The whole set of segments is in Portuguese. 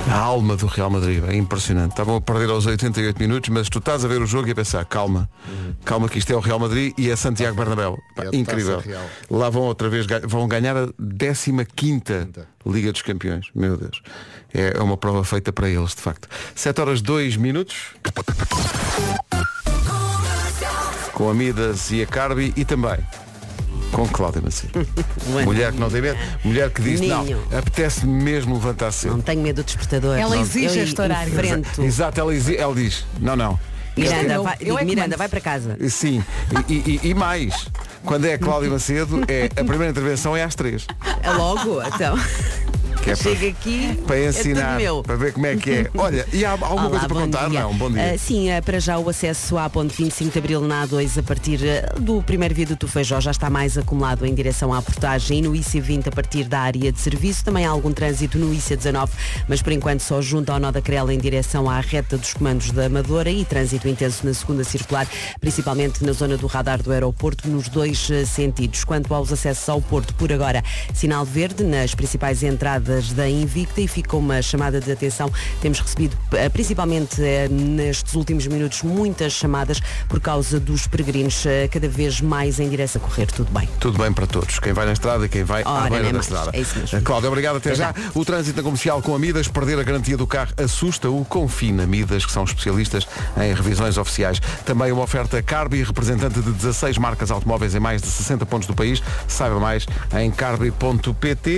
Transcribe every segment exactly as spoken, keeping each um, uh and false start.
A alma do Real Madrid, é impressionante. Estavam a perder aos oitenta e oito minutos, mas tu estás a ver o jogo e a pensar, calma, uhum. calma que isto é o Real Madrid e é Santiago Bernabéu. Pá, é incrível. Lá vão outra vez, vão ganhar a décima quinta Liga dos Campeões. Meu Deus. É uma prova feita para eles, de facto. sete horas dois minutos. Com a Midas e a Carbi e também com Cláudia Macedo. Mulher que não tem medo, mulher que diz, não, apetece mesmo levantar cedo. Não tenho medo do despertador. Ela não, exige este horário. Exato, ela, exige, ela diz, não, não. Miranda, eu, vai, eu é Miranda vai para casa. Sim, e, e, e mais, quando é a Cláudia Macedo, é, a primeira intervenção é às três. É logo, então. Que é Chega aqui, para ensinar, é para ver como é que é. Olha, e há alguma Olá, coisa para contar? Dia. Não, bom dia. Uh, sim, uh, para já o acesso à ponte vinte e cinco de Abril na A dois a partir uh, do primeiro viaduto do Feijó já está mais acumulado em direção à portagem e no I C vinte a partir da área de serviço. Também há algum trânsito no I C dezanove, mas por enquanto só junto ao nó da Crela em direção à reta dos comandos da Amadora e trânsito intenso na segunda circular, principalmente na zona do radar do aeroporto, nos dois uh, sentidos. Quanto aos acessos ao Porto, por agora, sinal verde nas principais entradas da Invicta e fica uma chamada de atenção. Temos recebido, principalmente nestes últimos minutos, muitas chamadas por causa dos peregrinos cada vez mais em direção a correr. Tudo bem. Tudo bem para todos. Quem vai na estrada e quem vai Ora, à beira é da mais. estrada. É isso mesmo. Cláudia, obrigado. Até, Até já. já. O trânsito na comercial com a Midas, perder a garantia do carro assusta-o. Confie na Midas, que são especialistas em revisões oficiais. Também uma oferta Carbi, representante de dezasseis marcas automóveis em mais de sessenta pontos do país. Saiba mais em carbi ponto pt.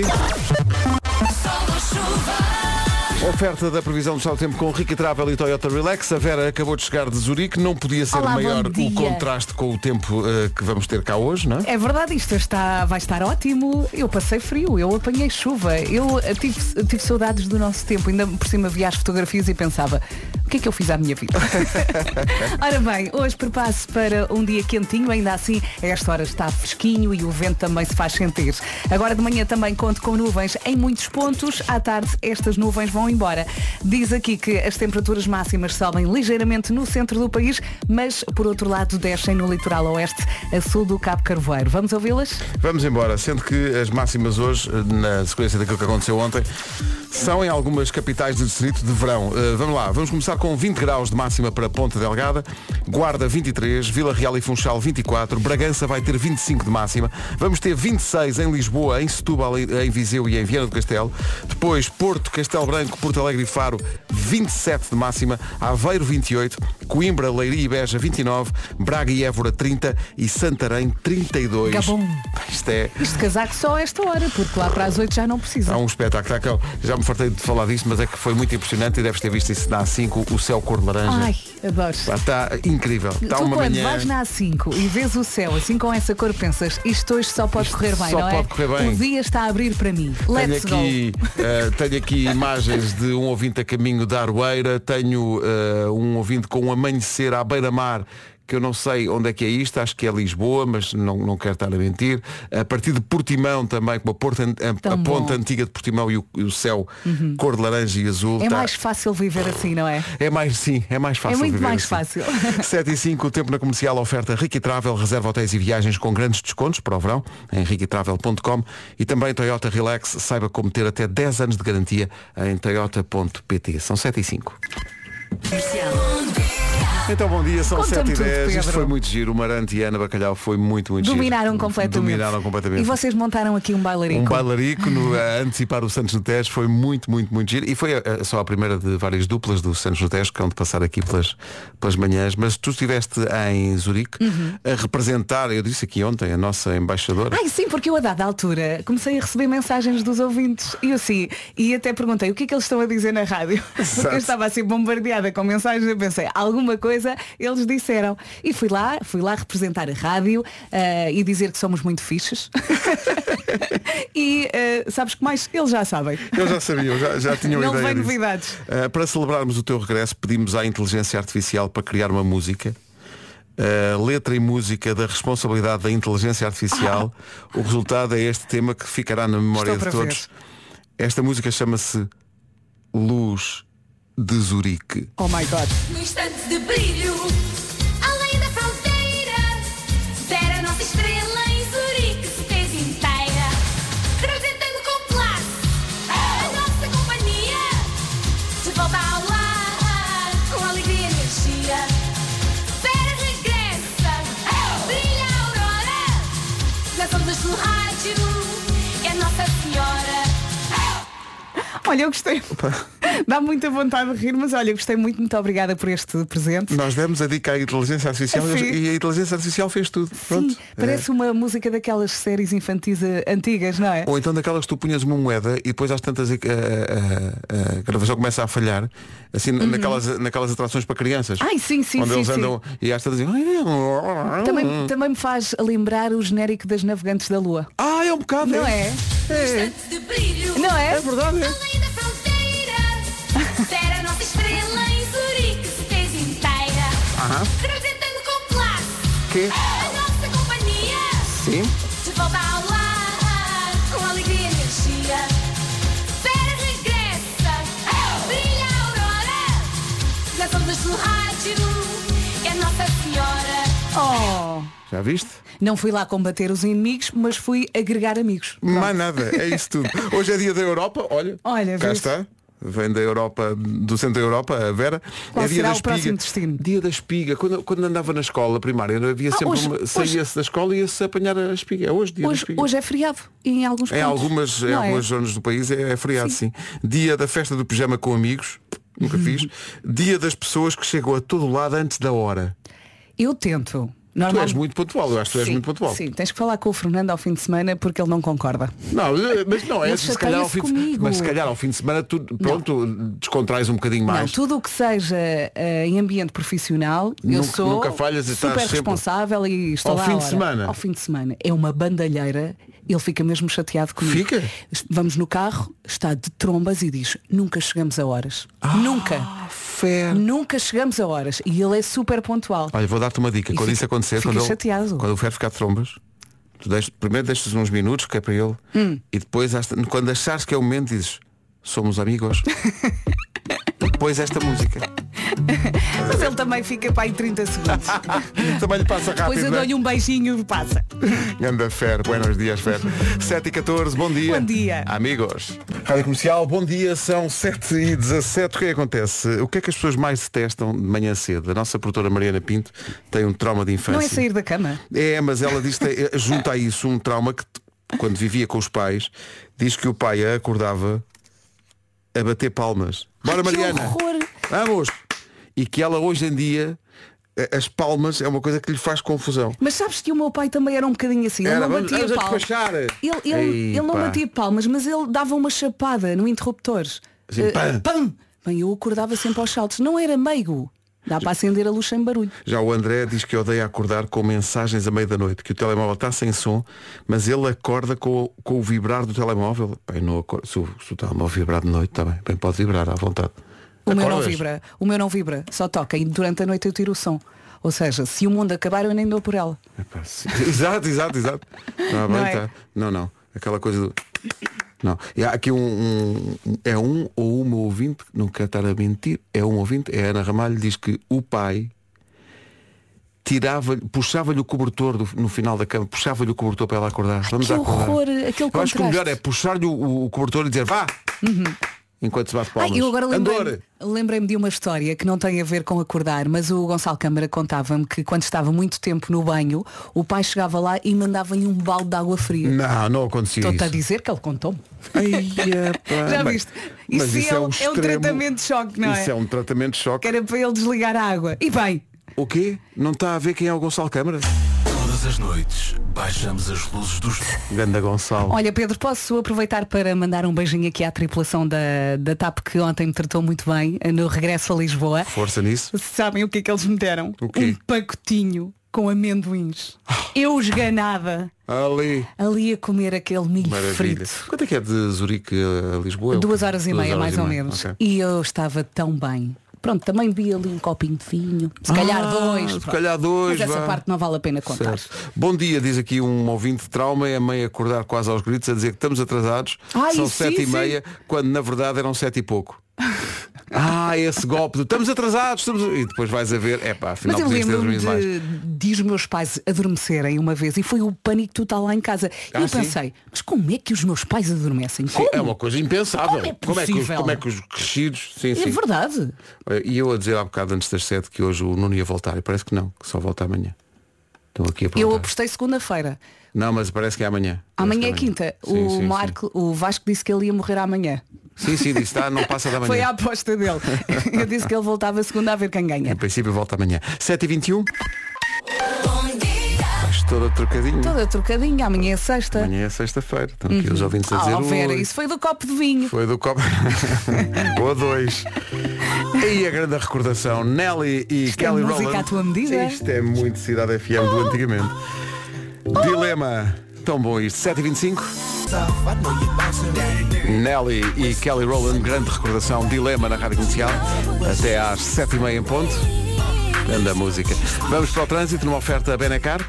Oferta da previsão do estado do tempo com Rica Travel e Toyota Relax. A Vera acabou de chegar de Zurique. Não podia ser Olá, maior bom o dia. contraste com o tempo uh, que vamos ter cá hoje, não é? É verdade, isto está, vai estar ótimo. Eu passei frio, eu apanhei chuva. Eu eh, tive, tive saudades do nosso tempo. Ainda por cima via as fotografias e pensava, o que é que eu fiz à minha vida? Ora bem, hoje preparo-se para um dia quentinho. Ainda assim, a esta hora está fresquinho e o vento também se faz sentir. Agora de manhã também conto com nuvens em muitos pontos. À tarde, estas nuvens vão embora. Diz aqui que as temperaturas máximas sobem ligeiramente no centro do país, mas por outro lado descem no litoral oeste a sul do Cabo Carvoeiro. Vamos ouvi-las? Vamos embora, sendo que as máximas hoje, na sequência daquilo que aconteceu ontem, são em algumas capitais do distrito de verão. Uh, vamos lá, vamos começar com vinte graus de máxima para Ponta Delgada, Guarda vinte e três, Vila Real e Funchal vinte e quatro, Bragança vai ter vinte e cinco de máxima, vamos ter vinte e seis em Lisboa, em Setúbal, em Viseu e em Viana do Castelo, depois Porto, Castelo Branco, Porto Alegre e Faro vinte e sete de máxima, Aveiro vinte e oito, Coimbra, Leiria e Beja vinte e nove, Braga e Évora trinta e Santarém trinta e dois. Gabum. Isto é... Isto de casaco só a esta hora, porque lá para as oito já não precisa. Há um espetáculo, tá, já me fartei de falar disto, mas é que foi muito impressionante e deves ter visto isso na A cinco, o céu cor de laranja. Ai, adoro. Está incrível. Está tu uma quando manhã... vais na A cinco e vês o céu assim com essa cor, pensas, isto hoje só pode Isto correr bem, só não é? pode correr bem. O dia está a abrir para mim. Let's Tenho aqui, uh, tenho aqui imagens de um ouvinte a caminho da Aroeira, tenho uh, um ouvinte com um amanhecer à beira-mar, que eu não sei onde é que é isto, acho que é Lisboa, mas não, não quero estar a mentir. A partir de Portimão também, com a, porta, a, a ponta antiga de Portimão e o, e o céu uhum. cor de laranja e azul. É tá... mais fácil viver assim, não é? É mais, sim, é mais fácil É muito viver mais assim. fácil. sete e cinco, o tempo na comercial, oferta Rica Travel, reserva hotéis e viagens com grandes descontos para o verão, em rica travel ponto com e também Toyota Relax, saiba como ter até dez anos de garantia em toyota ponto pt. São sete e cinco. Então bom dia, são sete e dez. Isto foi muito giro. O Marante e a Ana Bacalhau foi muito, muito Dominaram giro. completamente. Dominaram completamente. E vocês montaram aqui um bailarico. Um bailarico no, a antecipar o Santos no Tejo. Foi muito, muito, muito giro. E foi a, a, só a primeira de várias duplas do Santos no Tejo que vão de passar aqui pelas, pelas manhãs. Mas tu estiveste em Zurique uhum. a representar, eu disse aqui ontem, a nossa embaixadora. Ai sim, porque eu a dada altura comecei a receber mensagens dos ouvintes. E eu sim, e até perguntei o que é que eles estão a dizer na rádio. Exato. Porque eu estava assim bombardeada com mensagens. Eu pensei, alguma coisa eles disseram. E fui lá, fui lá representar a rádio uh, e dizer que somos muito fixes. E uh, sabes que mais? Eles já sabem. Eu já sabia, já, já tinham Não ideia vem disso. novidades. Uh, para celebrarmos o teu regresso, pedimos à inteligência artificial para criar uma música. Uh, letra e música da responsabilidade da inteligência artificial. Ah. O resultado é este tema que ficará na memória Estou de para todos. ver. Esta música chama-se Luz de Zurique. Oh my God. No instante de brilho, além da fronteira, ver a nossa estrela em Zurique se fez inteira, representando com classe a nossa companhia, Olha, eu gostei. Dá muita vontade de rir, mas olha, eu gostei muito, muito obrigada por este presente. Nós demos a dica à inteligência artificial Sim. e a inteligência artificial fez tudo. Pronto. Sim, parece É. uma música daquelas séries infantis eh, antigas, não é? Ou então daquelas que tu punhas uma moeda e depois às tantas a, a, a, a gravação começa a falhar, assim naquelas, naquelas atrações para crianças. Ai, sim, sim, onde sim, eles sim. andam e às tantas dizem. Também, também me faz lembrar o genérico das Navegantes da Lua. Ah, é um bocado. Não é? É, De brilho. Não é? é verdade. É. Além da fronteira, ver a nossa estrela em Zurique se fez inteira. Aham. Representando com classe Que? a nossa companhia. Sim. De volta ao lar, com alegria e energia. Vera regressa, brilha a aurora. Nas ondas do rádio, é Nossa Senhora. Oh! Já viste? Não fui lá combater os inimigos, mas fui agregar amigos. Mais nada, é isso tudo. Hoje é dia da Europa, olha. Olha, cá viste? está. Vem da Europa, do centro da Europa, a Vera. Qual é dia será da o espiga. próximo destino? Dia da espiga. Quando, quando andava na escola primária, havia Ah, sempre hoje- uma. hoje- Saía-se da escola e ia-se apanhar a espiga. É hoje dia da Hoje, espiga. hoje é feriado em alguns Em pontos. algumas, em Não é? algumas zonas do país é, é feriado, sim. Dia da festa do pijama com amigos. Nunca fiz. Dia das pessoas que chegam a todo lado antes da hora. Eu tento. Tu és Normalmente- muito pontual, eu acho que tu és Sim, muito pontual. Sim, tens que falar com o Fernando ao fim de semana porque ele não concorda. Não, mas não é Ele se calhar ao chateia-se fim de, comigo. mas se calhar ao fim de semana tu pronto, descontrais um bocadinho mais. Não, tudo o que seja eh, em ambiente profissional, eu Nunca- sou nunca falhas e estás super sempre- responsável e estou Ao lá fim à de hora. semana? Ao fim de semana. É uma bandalheira, ele fica mesmo chateado comigo. Fica? Vamos no carro, está de trombas e diz, nunca chegamos a horas. nunca. Fé. Nunca chegamos a horas. E ele é super pontual. Olha, vou dar-te uma dica. E Quando fica- isso acontecer, fica quando, ele- chateado. quando o Fer ficar de trombas, tu deixas, primeiro deixas uns minutos, que é para ele, Hum. e depois, às- quando achares que é o momento, dizes, somos amigos. Depois esta música. Mas ele também fica para aí trinta segundos. Também lhe passa rápido. Depois eu não é? dou-lhe um beijinho e passa. Ganda Fer, buenos dias, Fer. sete e catorze, bom dia. Bom dia. Amigos. Rádio Comercial, bom dia, são sete e dezassete. O que é que acontece? O que é que as pessoas mais detestam de manhã cedo? A nossa produtora Mariana Pinto tem um trauma de infância. Não é sair da cama? É, mas ela diz que tem- junta a isso um trauma que, quando vivia com os pais, diz que o pai a acordava a bater palmas. Bora, Mariana! Que horror! Vamos! E que ela hoje em dia, a- as palmas é uma coisa que lhe faz confusão. Mas sabes que o meu pai também era um bocadinho assim. Ele Era, não vamos- batia vamos a palmas. despachar. Ele, ele, Ei, ele não pá. batia palmas, mas ele dava uma chapada no interruptor. Assim, Eh, pam. pam! Bem, eu acordava sempre aos saltos. Não era meigo. Dá para acender a luz sem barulho. Já o André diz que odeia acordar com mensagens à meia da noite, que o telemóvel está sem som, mas ele acorda com, o- com o vibrar do telemóvel. Bem, não acorda. Se, o, se o telemóvel vibrar de noite, está bem. Bem, pode vibrar à vontade. O meu não Acordas? vibra. O meu não vibra. Só toca. E durante a noite eu tiro o som. Ou seja, se o mundo acabar eu nem dou por ela. Epá, sim. Exato, exato, exato. Não, há bem, Não é? tá. não, não. Aquela coisa do. Não. E há aqui um, um- É um ou uma ouvinte, não quero estar a mentir, é um ouvinte, é a Ana Ramalho, diz que o pai tirava, puxava-lhe o cobertor do- no final da cama, puxava-lhe o cobertor para ela acordar. Vamos que acordar. horror, aquele Eu acho que o contraste. melhor é puxar-lhe o, o cobertor e dizer vá! Enquanto se bate palmas. Ai, eu agora lembrei-me Andor! lembrei-me de uma história que não tem a ver com acordar, mas o Gonçalo Câmara contava-me que quando estava muito tempo no banho, o pai chegava lá e mandava-lhe um balde de água fria. Não, não acontecia Estou-te a isso. dizer que ele contou-me. Ai, epá. Já Bem, viste? mas Isso, é, um um, é um extremo- tratamento de choque, não é? Isso é um tratamento de choque. Que era para ele desligar a água. E bem, O quê? Não está a ver quem é o Gonçalo Câmara? Todas as noites baixamos as luzes dos... Ganda Gonçalo. olha Pedro, posso aproveitar para mandar um beijinho aqui à tripulação da, da TAP que ontem me tratou muito bem no regresso a Lisboa. Força nisso. Sabem o que é que eles me deram? O quê? Um pacotinho com amendoins. Eu esganada. Ali. Ali a comer aquele milho Maravilha. frito. Quanto é que é de Zurique a Lisboa? Duas horas e Duas meia, horas mais e ou meia. menos. Ok. E eu estava tão bem. Pronto, também vi ali um copinho de vinho. Se calhar Ah, dois. Se pronto. calhar dois. Mas essa vá. parte não vale a pena contar. Certo. Bom dia, diz aqui um ouvinte de trauma, é a mãe acordar quase aos gritos a dizer que estamos atrasados. Ai, São sim, sete e sim. meia, quando na verdade eram sete e pouco. Ah, esse golpe do estamos atrasados, estamos... e depois vais a ver, é pá, afinal Mas eu podias ter lembro-me dormido mais. de, de os meus pais adormecerem uma vez e foi o pânico total lá em casa. E Ah, eu sim? pensei, mas como é que os meus pais adormecem? Sim, Como? é uma coisa impensável. Como é como, é que os, possível? como é que os crescidos. Sim, É sim. verdade. Olha, E eu a dizer há bocado antes das sete que hoje o Nuno ia voltar e parece que não, que só volta amanhã. Estão aqui a Eu perguntar. apostei segunda-feira. Não, mas parece que é amanhã. Amanhã Parece é que quinta. Sim, o sim, Marco, o Vasco disse que ele ia morrer amanhã. Sim, sim, disse, tá, não passa da manhã. Foi a aposta dele. Eu disse que ele voltava segunda a ver quem ganha. Em princípio volta amanhã. sete e vinte e um. Estás toda trocadinha. Toda trocadinha, amanhã é sexta. Amanhã é sexta-feira. Estão aqui os ouvintes a dizer. Oh, Vera, "Ui, isso foi do copo de vinho. Foi do copo. Ou dois. E a grande recordação, Nelly e Isto é Kelly música Rowland. à tua medida. Isto é muito Cidade F M do antigamente. Dilema. Tão bom isto. sete e vinte e cinco. Nelly e Kelly Rowland, grande recordação, Dilema na Rádio Comercial. Até às sete e meia em ponto. Grande música. Vamos para o trânsito numa oferta Benacar.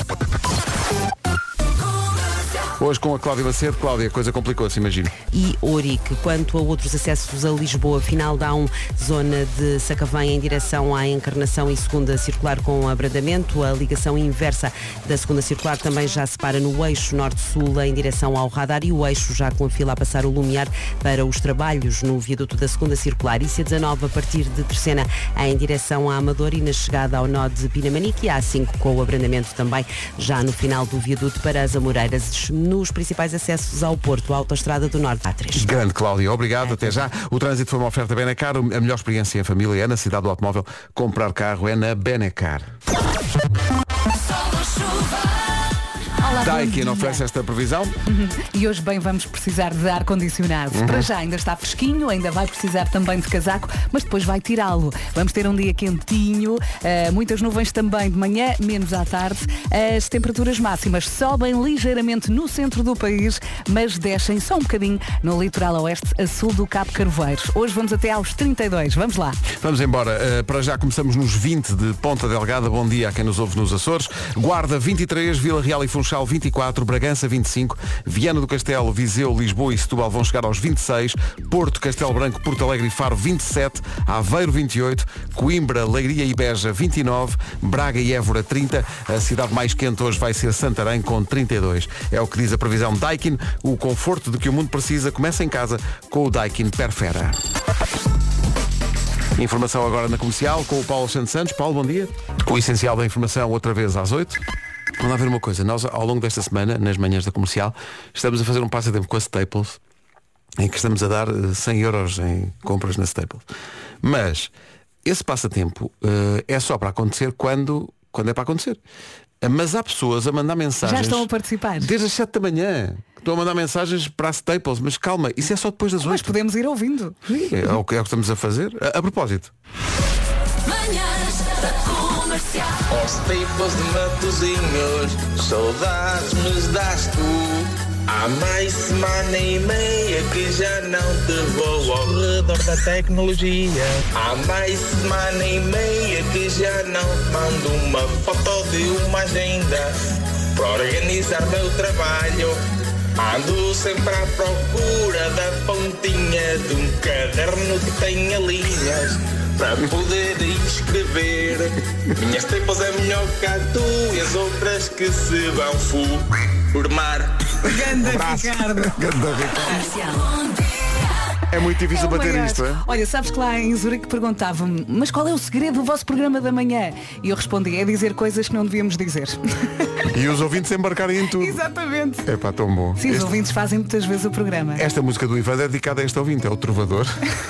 Hoje com a Cláudia Macedo. Cláudia, a coisa complicou-se, imagino. E Ourique. Quanto a outros acessos a Lisboa, final dá um zona de Sacavém em direção à Encarnação e segunda circular com abrandamento. A ligação inversa da segunda circular também já separa no eixo norte-sul em direção ao radar e o eixo já com a fila a passar o Lumiar para os trabalhos no viaduto da segunda circular. I C dezanove a partir de Terceira em direção à Amadora e na chegada ao nó de Pinamanique e A cinco com o abrandamento também já no final do viaduto para as Amoreiras. Nos principais acessos ao Porto, a Autostrada do Norte A três. Grande Cláudia, obrigado, até já. O trânsito foi uma oferta Benacar. A melhor experiência em família é na cidade do automóvel. Comprar carro é na Benacar. Olá, bom Daikin dia. oferece esta previsão. E hoje bem vamos precisar de ar-condicionado. Uhum. Para já ainda está fresquinho, ainda vai precisar também de casaco, mas depois vai tirá-lo. Vamos ter um dia quentinho, uh, muitas nuvens também de manhã, menos à tarde. As temperaturas máximas sobem ligeiramente no centro do país, mas descem só um bocadinho no litoral oeste, a sul do Cabo Carvoeiro. Hoje vamos até aos trinta e dois. Vamos lá. Vamos embora. Uh, para já começamos nos vinte de Ponta Delgada. Bom dia a quem nos ouve nos Açores. Guarda vinte e três, Vila Real e Funchal vinte e quatro, Bragança vinte e cinco, Viana do Castelo, Viseu, Lisboa e Setúbal vão chegar aos vinte e seis, Porto, Castelo Branco, Porto Alegre e Faro vinte e sete, Aveiro vinte e oito, Coimbra, Leiria e Beja vinte e nove, Braga e Évora trinta, a cidade mais quente hoje vai ser Santarém com trinta e dois. É o que diz a previsão Daikin, o conforto de que o mundo precisa começa em casa com o Daikin Perfera. Informação agora na Comercial com o Paulo Santos Santos. Paulo, bom dia. O essencial da informação outra vez às oito. Vamos lá ver uma coisa. Nós, ao longo desta semana, nas manhãs da Comercial, estamos a fazer um passatempo com a Staples, em que estamos a dar cem euros em compras na Staples. Mas esse passatempo uh, é só para acontecer quando, quando é para acontecer. Mas há pessoas a mandar mensagens... Já estão a participar. Desde as sete da manhã. Estão a mandar mensagens para a Staples. Mas calma, isso é só depois das Mas oito. podemos ir ouvindo. Sim, é o que é o que estamos a fazer. A, a propósito. Aos tempos de Matosinhos, saudades me das tu. Há mais semana e meia que já não te vou ao redor da tecnologia. Há mais semana e meia que já não te mando uma foto de uma agenda para organizar meu trabalho. Ando sempre à procura da pontinha de um caderno que tenha linhas para poder escrever. Minhas Staples é melhor que a tu e as outras que se vão formar. Ganda abraço. Ricardo. Ganda Ricardo. É muito difícil Oh my bater God. isto, é? Olha, sabes que lá em Zurique perguntavam-me, mas qual é o segredo do vosso programa da manhã? E eu respondi, é dizer coisas que não devíamos dizer. E os ouvintes embarcarem em tudo. Exatamente. É pá, tão bom. Sim, os Este- ouvintes fazem muitas vezes o programa. Esta música do Ivan é dedicada a este ouvinte, é o Trovador.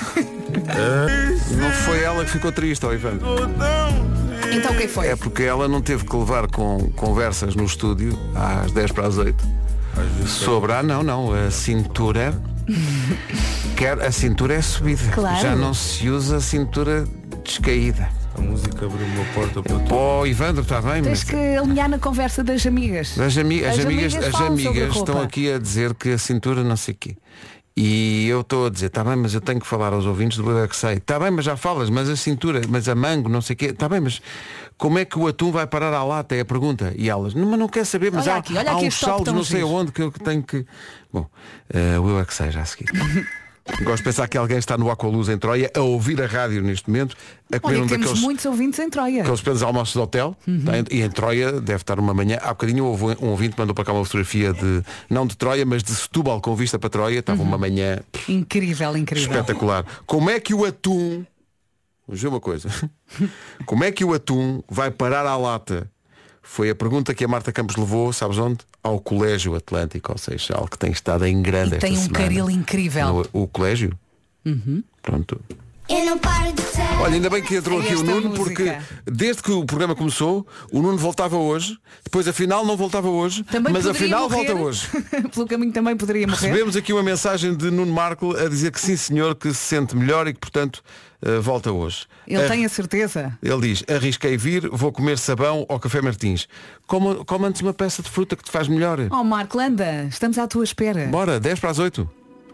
Não foi ela que ficou triste, ó Ivan. Então o que foi? É porque ela não teve que levar com conversas no estúdio às dez para as oito sobre, ah não, não, a cintura quer, a cintura é subida. Claro. Já não se usa a cintura descaída. A música abriu uma porta para tu. Pô, Ivandro, está bem, Tens mas que alinhar na conversa das amigas. as, ami as, As amigas, amigas as falam sobre amigas roupa. estão aqui a dizer que a cintura não sei o quê. E eu estou a dizer, está bem, mas eu tenho que falar aos ouvintes do Eu é que sei. Está bem, mas já falas, mas a cintura, mas a mango, não sei o quê. Está bem, mas como é que o atum vai parar à lata? É a pergunta. E elas, não, mas não quer saber, mas Olha há, aqui, olha há aqui uns este top saldos, tão não sei giro. aonde que eu tenho que... Bom, uh, o Eu é que sei já a seguir. Gosto de pensar que alguém está no Aqualuz em Troia a ouvir a rádio neste momento, a comer Olha, um que temos daqueles... muitos ouvintes em Troia. Aqueles pequenos almoços de hotel, tá? E em Troia deve estar uma manhã. Há bocadinho houve um ouvinte que mandou para cá uma fotografia de, não de Troia, mas de Setúbal com vista para Troia. Estava uma manhã Incrível, incrível. espetacular. Como é que o atum, vamos ver uma coisa, como é que o atum vai parar à lata foi a pergunta que a Marta Campos levou, sabes onde? Ao Colégio Atlântico, ou seja, algo que tem estado em grande E esta tem um semana. caril incrível. No- o colégio? Uhum. Pronto. Eu não paro de ser. Olha, ainda bem que entrou aqui o Esta Nuno, música. porque desde que o programa começou, o Nuno voltava hoje, depois afinal não voltava hoje, Também mas poderia afinal morrer. volta hoje. Pelo caminho também poderia morrer. Recebemos aqui uma mensagem de Nuno Marco a dizer que sim senhor, que se sente melhor e que portanto eh, volta hoje. Ele Eh, tem a certeza. Ele diz, arrisquei vir, vou comer sabão ao Café Martins. Como, como antes uma peça de fruta que te faz melhor. Oh Marco, anda, estamos à tua espera. Bora, dez para as oito.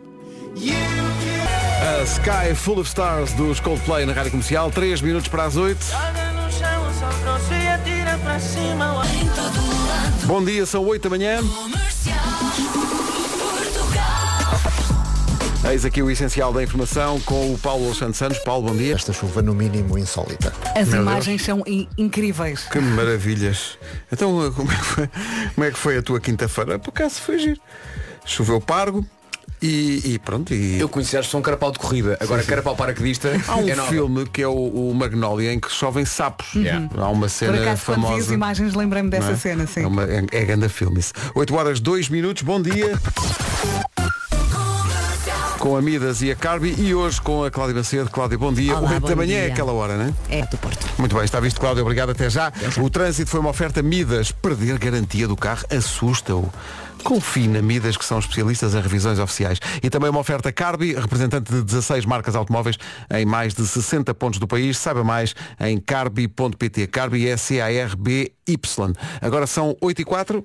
A Sky Full of Stars dos Coldplay na Rádio Comercial, três minutos para as oito. Bom dia, são oito da manhã. Eis aqui o essencial da informação com o Paulo Alexandre Santos. Paulo, bom dia. Esta chuva no mínimo insólita. As Meu imagens são in- incríveis. Que maravilhas. Então, como é que foi, como é que foi a tua quinta-feira? Por acaso foi giro. Choveu pargo e, e pronto. E... Eu conheci a expressão carapau de corrida. Agora carapau paraquedista Há um é nova. filme que é o, o Magnolia em que chovem sapos. Yeah. Há uma Por cena acaso, quando vi as famosa. imagens, lembrei-me não dessa é? cena, sim. É, uma, é, é grande filme isso. oito horas, dois minutos, bom dia. Com a Midas e a Carbi e hoje com a Cláudia Macedo. Cláudia, bom dia. Olá, oito bom da manhã é dia. aquela hora, não é? É do Porto. Muito bem, está visto, Cláudia, obrigado, até já. O trânsito foi uma oferta Midas. Perder garantia do carro assusta-o. Confie na Midas, que são especialistas em revisões oficiais. E também uma oferta Carbi, representante de dezasseis marcas automóveis em mais de sessenta pontos do país. Saiba mais em carbi ponto pt. Carbi é C A R B Y. Agora são oito e quatro.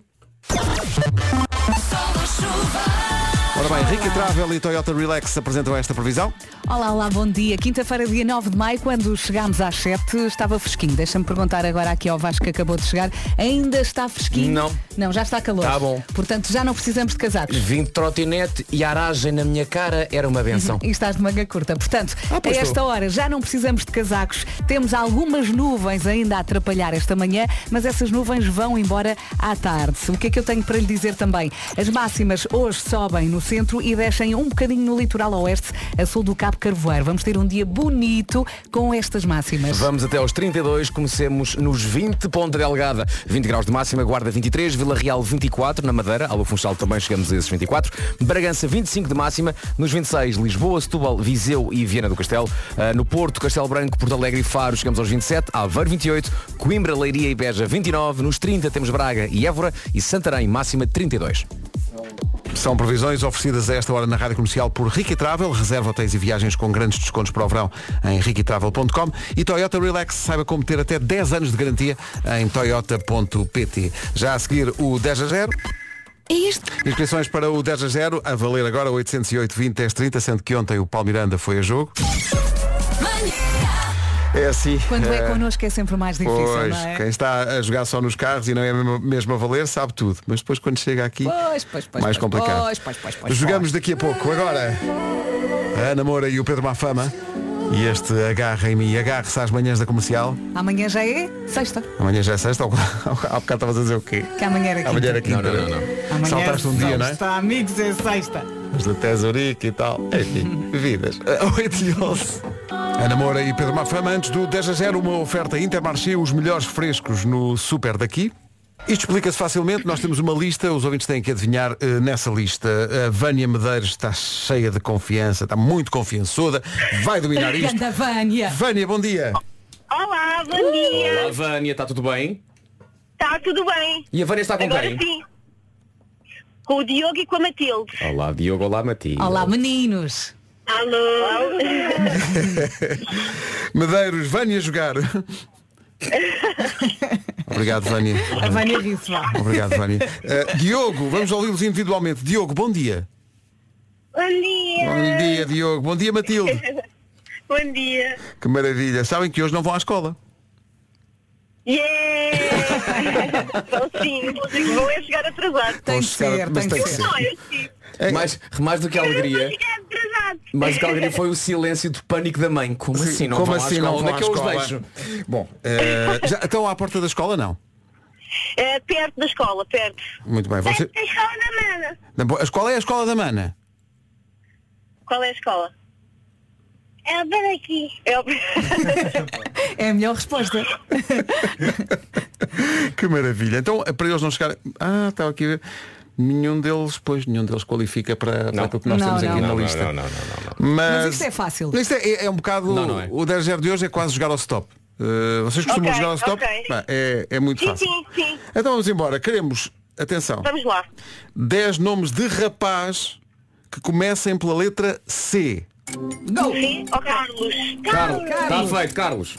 Ora bem, Rica Travel e Toyota Relax apresentam esta previsão. Olá, olá, bom dia. Quinta-feira, dia nove de maio, quando chegámos às sete, estava fresquinho. Deixa-me perguntar agora aqui ao Vasco que acabou de chegar. Ainda está fresquinho? Não. Não, já está calor. Tá bom. Portanto, já não precisamos de casacos. Vim de trotinete e a aragem na minha cara era uma benção. E estás de manga curta. Portanto, Ah, a pois esta estou. hora já não precisamos de casacos. Temos algumas nuvens ainda a atrapalhar esta manhã, mas essas nuvens vão embora à tarde. O que é que eu tenho para lhe dizer também? As máximas hoje sobem no centro e descem um bocadinho no litoral oeste, a sul do Cabo Carvoeiro. Vamos ter um dia bonito com estas máximas. Vamos até aos trinta e dois, comecemos nos vinte, Ponta Delgada, vinte graus de máxima, Guarda vinte e três, Vila Real vinte e quatro, na Madeira, Alô Funchal também chegamos a esses vinte e quatro, Bragança vinte e cinco de máxima, nos vinte e seis, Lisboa, Setúbal, Viseu e Viana do Castelo, uh, no Porto, Castelo Branco, Porto Alegre e Faro chegamos aos vinte e sete, Aveiro vinte e oito, Coimbra, Leiria e Beja vinte e nove, nos trinta temos Braga e Évora e Santarém, máxima trinta e dois. São previsões oferecidas a esta hora na Rádio Comercial por Rica Travel. Reserva hotéis e viagens com grandes descontos para o verão em rica travel ponto com. E Toyota Relax, saiba como ter até dez anos de garantia em toyota ponto pt. Já a seguir o dez a zero. É isto. Inscrições para o dez a zero, a valer agora oitocentos e oito, vinte, dez, trinta, sendo que ontem o Paulo Miranda foi a jogo. É assim. Quando é eh, connosco é sempre mais difícil, Pois, não é? quem está a jogar só nos carros e não é mesmo, mesmo a valer, sabe tudo. Mas depois quando chega aqui, Pois, pois, pois, mais pois, complicado. pois, pois, pois, pois, Jogamos pois. daqui a pouco. Agora, a Ana Moura e o Pedro Mafama. E este agarra em mim, agarre-se às manhãs da comercial. Amanhã já é sexta. Amanhã já é sexta, ou há bocado estavas a dizer o quê? Que amanhã era quinta. Amanhã era quinta. Não, não, não, não. Amanhã Saltaste é um dia, não é? sexta, amigos, é sexta. Os da Tesorica e tal. Enfim, vidas. oito e onze. Ana Moura e Pedro Mafama, antes do dez a zero, uma oferta Intermarché, os melhores frescos no super daqui. Isto explica-se facilmente, nós temos uma lista, os ouvintes têm que adivinhar uh, nessa lista. A Vânia Medeiros está cheia de confiança, está muito confiançuda, vai dominar isto. Ganda Vânia. Vânia, bom dia. Olá, bom dia. Olá Vânia, está tudo bem? Está tudo bem? E a Vânia está com Agora quem? sim. Com o Diogo e com a Matilde. Olá Diogo, olá Matilde. Olá, meninos. Alô. Medeiros, Vânia jogar. Obrigado, Vânia. A Vânia ri-se, vá. Obrigado, Vânia. Uh, Diogo, vamos ouvi-los individualmente. Diogo, bom dia. Bom dia. Bom dia, Diogo. Bom dia, Matilde. Bom dia. Que maravilha. Sabem que hoje não vão à escola. Yeah! Então sim, vou é chegar atrasado. Tem Vão que chegar- ser, mas tem que tem que ser. Não, eu sim. Mais, mais do que a Eu vou alegria, chegar atrasado. mais do que a alegria foi o silêncio de pânico da mãe. Como Sim, assim? Não como vão à assim escola? não Onde vão é que à eu os escola? deixo? Bom, uh, já estão à porta da escola, não? É, perto da escola, perto. Muito bem. Você... A escola da Mana. A escola é a escola da Mana. Qual é a escola? É o bem aqui. É o... É a melhor resposta. Que maravilha. Então, para eles não chegarem. Ah, estava aqui a ver. Nenhum deles, pois, nenhum deles qualifica para, para aquilo que nós Não, temos não. aqui Não, na não, lista. não, não, não, não, não. Mas, Mas isto é fácil. Isto é, é um bocado. Não, não é. O dez zero de hoje é quase jogar ao stop. Uh, vocês costumam Ok, jogar ao stop? ok. Bah, é, é muito Sim, fácil. sim, sim. Então vamos embora. Queremos, atenção, Vamos lá. dez nomes de rapaz que comecem pela letra C. Sim, ó Carlos. Carlos, está feito, Carlos.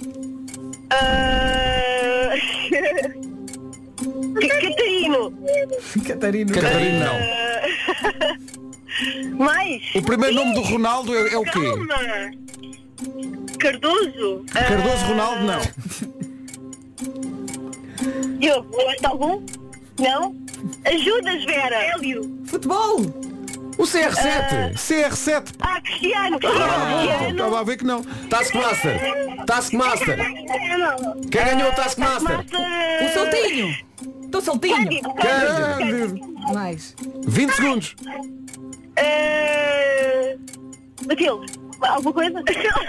Ah, Catarino. Catarino. Catarina não. Mais. O primeiro nome do Ronaldo é, é o quê? Calma. Cardoso. Ah, Cardoso Ronaldo não. Diogo, mais algum? Não? Ajuda, Vera. Hélio. Futebol. O C R sete. C R sete. Ah, Cristiano. Estava Cristiano. a ver que não. Taskmaster. Taskmaster. Quem ganhou o Taskmaster? O soltinho. Estou soltinho. Cândido. Mais. vinte segundos. Ah, Matilde. Alguma coisa?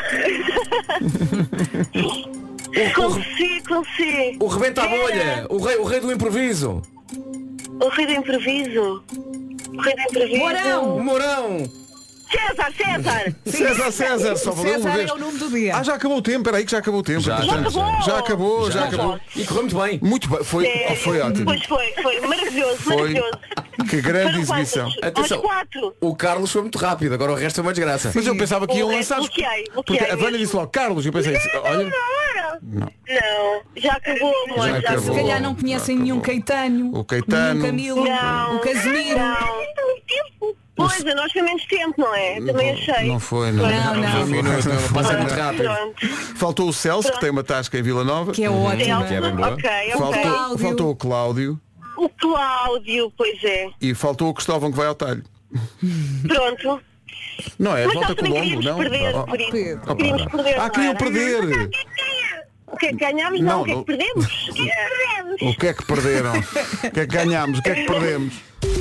Com C, com C. O rebenta a bolha. O rei, o rei do improviso. O rei do improviso. O rei do improviso. Mourão. O Mourão. César, César. César César, só falou uma César vez. é o nome do dia. Ah, já acabou o tempo, peraí que já acabou o tempo. Já, Portanto, já, já. já acabou, já, Já, acabou. E correu muito bem. Muito bem, foi, É, oh, foi ótimo. Pois foi, foi maravilhoso, Foi. maravilhoso. Que grande Foram exibição. quantas? Atenção. Umas quatro. O Carlos foi muito rápido, agora o resto é uma desgraça. Mas eu pensava que iam O lançar. resto bloqueei, bloqueei Porque a Vânia mesmo. disse logo Carlos e eu pensei, olha, Não, não, já acabou, amor, Já já, acabou. Se acabou. calhar não conhecem nenhum Caetano. O Caetano. Nenhum Camilo. Não, O Casimiro. não. Pois, a nós foi menos tempo, não é? Também achei. não foi, não. Não, não. foi, Minuto, não foi. passa muito rápido. Pronto. Faltou o Celso, que tem uma tasca em Vila Nova. Que é ótimo. Que é bem boa. Ok, ok. Faltou, Cláudio. faltou o Cláudio O Cláudio, pois é. e faltou o Cristóvão que vai ao talho. Pronto. Não é? Mas Volta nós também Colombo, queríamos não? perder, Oh, por isso. Pedro. oh, Queríamos oh, perder. Ah, não queriam era? perder. O que é que ganhámos? Não, Não, o que é não. que perdemos? O que é que perdemos? O que é que perderam? O que é que ganhámos? O que é que perdemos?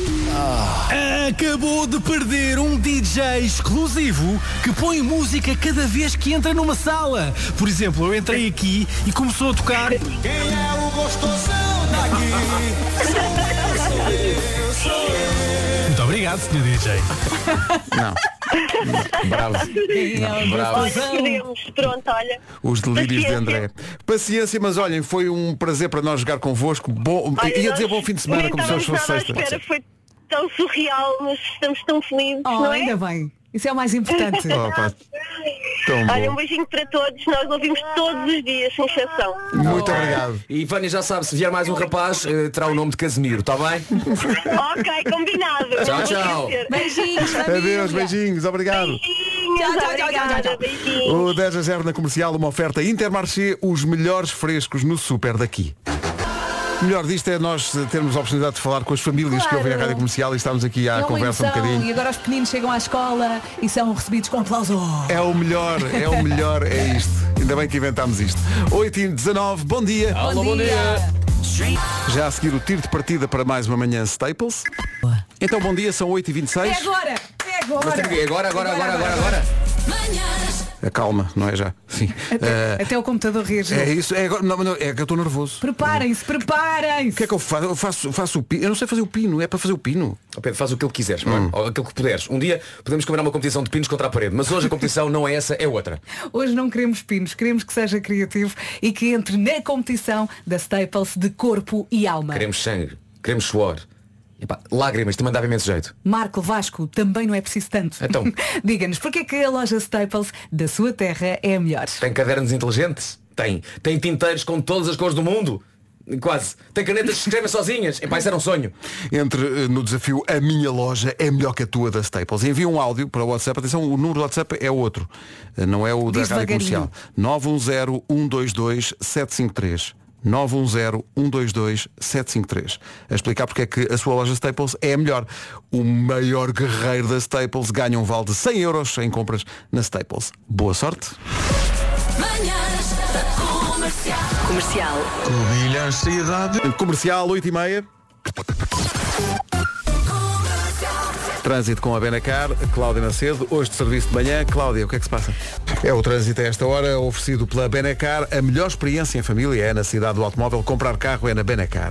Acabou de perder um D J exclusivo que põe música cada vez que entra numa sala. Por exemplo, eu entrei aqui e começou a tocar. Quem é o gostosão daqui? Sou eu, sou eu. Muito obrigado, senhor D J. Não. Bravo. Bravo. Olha, perdemos. Pronto, olha. Os delírios de Paciência. André. Paciência, mas olhem, foi um prazer para nós jogar convosco. Bom, Olha, ia nós dizer bom fim de semana, nem como se hoje estávamos fosse nada à sexta. espera, foi tão surreal, mas estamos tão felizes, Oh, não é? ainda bem. Isso é o mais importante. Oh, pá, tão Olha, bom. um beijinho para todos, nós ouvimos todos os dias, sem exceção. Muito obrigado. E Vânia já sabe, se vier mais um rapaz, eh, terá o nome de Casimiro, está bem? Ok, combinado. Tchau, Não vou tchau. esquecer. Beijinhos, família. Adeus, beijinhos, obrigado. Beijinhos, Tchau, tchau, tchau, obrigada, tchau, tchau. beijinhos. O dez a zero na comercial, uma oferta Intermarché, os melhores frescos no super daqui. O melhor disto é nós termos a oportunidade de falar com as famílias que Claro. ouvem a rádio comercial e estamos aqui à É uma conversa um emoção. bocadinho. E agora os pequeninos chegam à escola e são recebidos com aplausos. É o melhor, é o melhor, é isto. Ainda bem que inventámos isto. oito e dezanove, bom dia. Alô, bom dia. Já a seguir o tiro de partida para mais uma manhã Staples. Então bom dia, são oito e vinte e É seis. agora! É agora! Mas tem que- Agora, agora, agora, agora, agora. Calma, não é já? Sim. Até, Eh, até o computador reagiu. é isso, é, agora- não, não, é que eu estou nervoso. Preparem-se, preparem-se! O que é que eu faço? Eu faço, faço o pino. Eu não sei fazer o pino, é para fazer o pino. Oh, Pedro, faz o que ele quiseres, Hum. mano. Ou aquilo que puderes. Um dia podemos combinar uma competição de pinos contra a parede, mas hoje a competição não é essa, é outra. Hoje não queremos pinos, queremos que seja criativo e que entre na competição da Staples de corpo e alma. Queremos sangue, queremos suor. Epá, lágrimas, também dava imenso jeito. Marco Vasco, também não é preciso tanto. Então. Diga-nos, porque é que a loja Staples da sua terra é a melhor? Tem cadernos inteligentes? Tem. Tem tinteiros com todas as cores do mundo? Quase. Tem canetas que escrevem sozinhas? Epá, isso era um sonho. Entre eh, no desafio A Minha Loja é melhor que a tua da Staples. Envia um áudio para o WhatsApp. Atenção, o número do WhatsApp é outro. Eh, Não é o da Diz Rádio devagarinho. Comercial. nove um zero, um dois dois, sete cinco três. nove um zero, um dois dois, sete cinco três. A explicar porque é que a sua loja Staples é a melhor. O maior guerreiro da Staples ganha um vale de cem euros em compras na Staples. Boa sorte. Comercial. Comercial, oito e meia. Trânsito com a Benacar, Cláudia Macedo, hoje de serviço de manhã. Cláudia, o que é que se passa? É o trânsito a esta hora, oferecido pela Benacar. A melhor experiência em família é na cidade do automóvel. Comprar carro é na Benacar.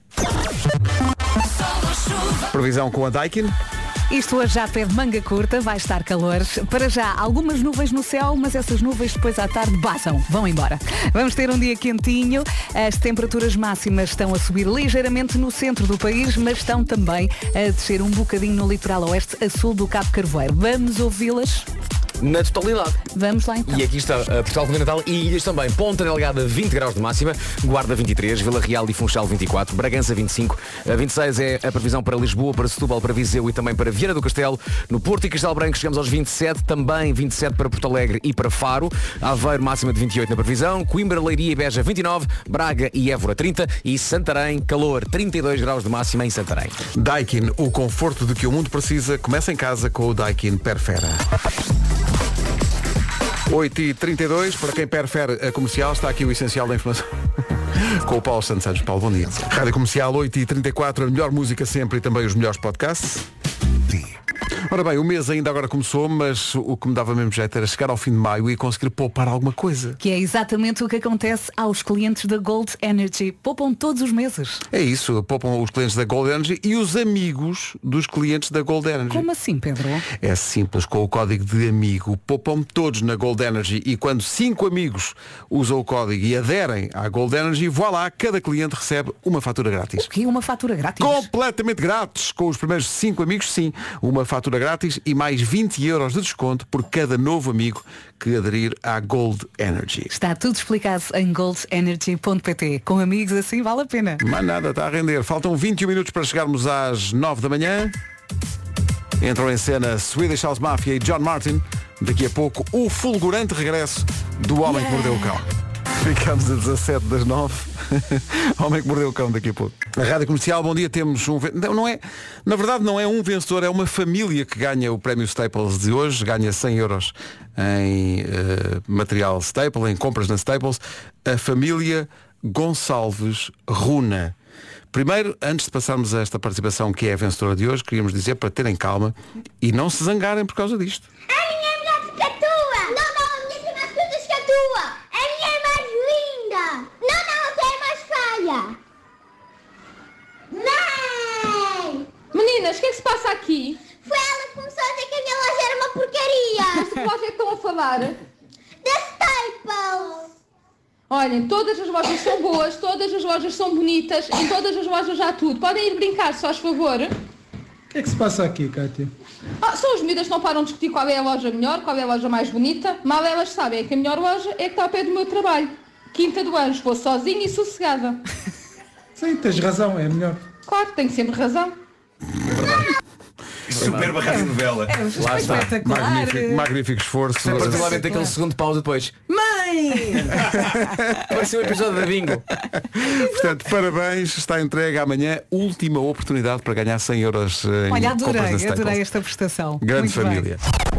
Previsão com a Daikin. Isto hoje já pede manga curta, vai estar calor. Para já, algumas nuvens no céu, mas essas nuvens depois à tarde basam, vão embora. Vamos ter um dia quentinho. As temperaturas máximas estão a subir ligeiramente no centro do país, mas estão também a descer um bocadinho no litoral oeste, a sul do Cabo Carvoeiro. Vamos ouvi-las? Na totalidade. Vamos lá então. E aqui está a Portugal Continental e ilhas também. Ponta Delgada vinte graus de máxima, Guarda vinte e três, Vila Real e Funchal vinte e quatro, Bragança vinte e cinco, a vinte e seis é a previsão para Lisboa, para Setúbal, para Viseu e também para Viana do Castelo. No Porto e Castelo Branco chegamos aos vinte e sete, também vinte e sete para Porto Alegre e para Faro. Aveiro máxima de vinte e oito na previsão, Coimbra, Leiria e Beja vinte e nove, Braga e Évora trinta e Santarém, calor, trinta e dois graus de máxima em Santarém. Daikin, o conforto de que o mundo precisa, começa em casa com o Daikin Perfera. oito e trinta e dois, para quem prefere a comercial, está aqui o essencial da informação. Com o Paulo Santos Santos. Paulo, bom dia. Rádio Comercial oito e trinta e quatro, a melhor música sempre e também os melhores podcasts. Ora bem, o mês ainda agora começou, mas o que me dava mesmo jeito era chegar ao fim de maio e conseguir poupar alguma coisa. Que é exatamente o que acontece aos clientes da Gold Energy. Poupam todos os meses. É isso, poupam os clientes da Gold Energy e os amigos dos clientes da Gold Energy. Como assim, Pedro? É simples, com o código de amigo. Poupam todos na Gold Energy e quando cinco amigos usam o código e aderem à Gold Energy, voilá, cada cliente recebe uma fatura grátis. O quê? Uma fatura grátis? Completamente grátis. Com os primeiros cinco amigos, sim. Uma fatura grátis e mais vinte euros de desconto por cada novo amigo que aderir à Gold Energy. Está tudo explicado em gold energy ponto pt. Com amigos assim vale a pena. Mas nada, está a render. Faltam vinte e um minutos para chegarmos às nove da manhã. Entram em cena Swedish House Mafia e John Martin. Daqui a pouco o fulgurante regresso do Homem yeah. que Mordeu o Cão. Ficamos a dezassete das nove. Homem que Mordeu o Cão daqui a pouco. A Rádio Comercial, bom dia, temos um... Não, não é... Na verdade não é um vencedor, é uma família que ganha o prémio Staples de hoje. Ganha cem euros em uh, material Staples, em compras na Staples. A família Gonçalves Runa. Primeiro, antes de passarmos a esta participação que é a vencedora de hoje, queríamos dizer para terem calma e não se zangarem por causa disto. A minha é melhor do que a tua! Não, não, a minha tem mais coisas que a tua! A minha é mais linda! Não, não, a tua é mais feia! Mãe! Meninas, o que é que se passa aqui? Foi ela que começou a dizer que a minha loja era uma porcaria! Que loja é que estão a falar? Da Staples! Olhem, todas as lojas são boas, todas as lojas são bonitas, em todas as lojas há tudo. Podem ir brincar, se faz favor. O que é que se passa aqui, Cátia? Ah, são as medidas que não param de discutir qual é a loja melhor, qual é a loja mais bonita. Mal elas sabem é que a melhor loja é que está ao pé do meu trabalho. Quinta do Anjo, vou sozinha e sossegada. Sim, tens razão, é melhor. Claro, tenho sempre razão. É verdade. Super rádio novela. É, lá está. Magnífico, magnífico esforço. Particularmente aquele segundo pausa depois. Mãe! Parece um episódio da Bingo. Portanto, parabéns, está entregue amanhã. Última oportunidade para ganhar cem euros em Olha, compras adorei, na Staples. adorei esta prestação. Grande Muito família.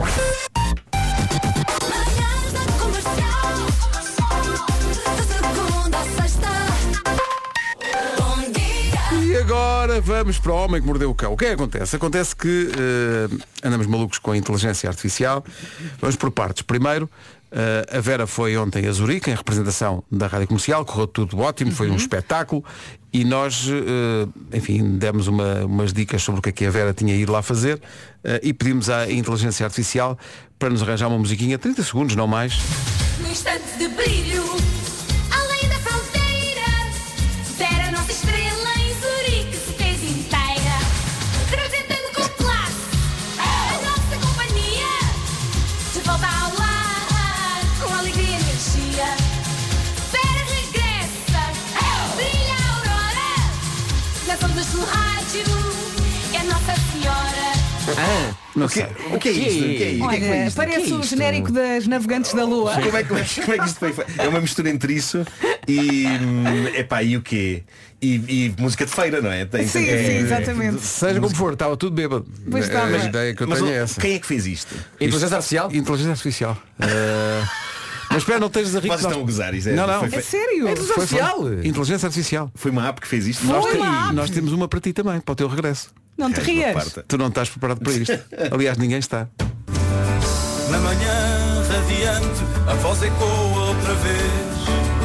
E agora vamos para o Homem que Mordeu o Cão. O que é que acontece? Acontece que uh, andamos malucos com a inteligência artificial. Vamos por partes. Primeiro, uh, a Vera foi ontem a Zurique, em representação da Rádio Comercial. Correu tudo ótimo, foi um espetáculo. E nós, uh, enfim, demos uma, umas dicas sobre o que é que a Vera tinha ido lá fazer. Uh, e pedimos à inteligência artificial para nos arranjar uma musiquinha, trinta segundos, não mais. No instante de brilho, além da fronteira, Vera, nossa estrela em Zurique se fez inteira, representando com classe a nossa companhia, de volta ao lar, com alegria e energia. Vera regressa, brilha a aurora, nas ondas do rádio, é Nossa Senhora. Ah, não sei. O que é isto? O que é isto? Olha, O que é que foi isto? parece O que é o isto? genérico das Navegantes da Lua. Como é, que, como é que isto foi feito? É uma mistura entre isso e. hum, Epá, e o quê? E, e música de feira, não é? Tem, Sim, tem- sim, é- exatamente. Seja como for, estava tudo bêbado. Pois estava. A ideia que eu Mas tenho o- é essa. quem é que fez isto? Inteligência artificial? Inteligência artificial. Uh, Mas espera, não estejas a rir. Vocês que nós- estão a gozar, isso é- Não, não. foi É feito- sério? É Foi, foi. artificial? Inteligência artificial. Foi uma app que fez isto? Nós, Foi te- uma app. nós temos uma para ti também, para o teu regresso. Não te És uma rias. parta. Tu não estás preparado para isto. Aliás, ninguém está. Na manhã adiante, a voz ecoa outra vez.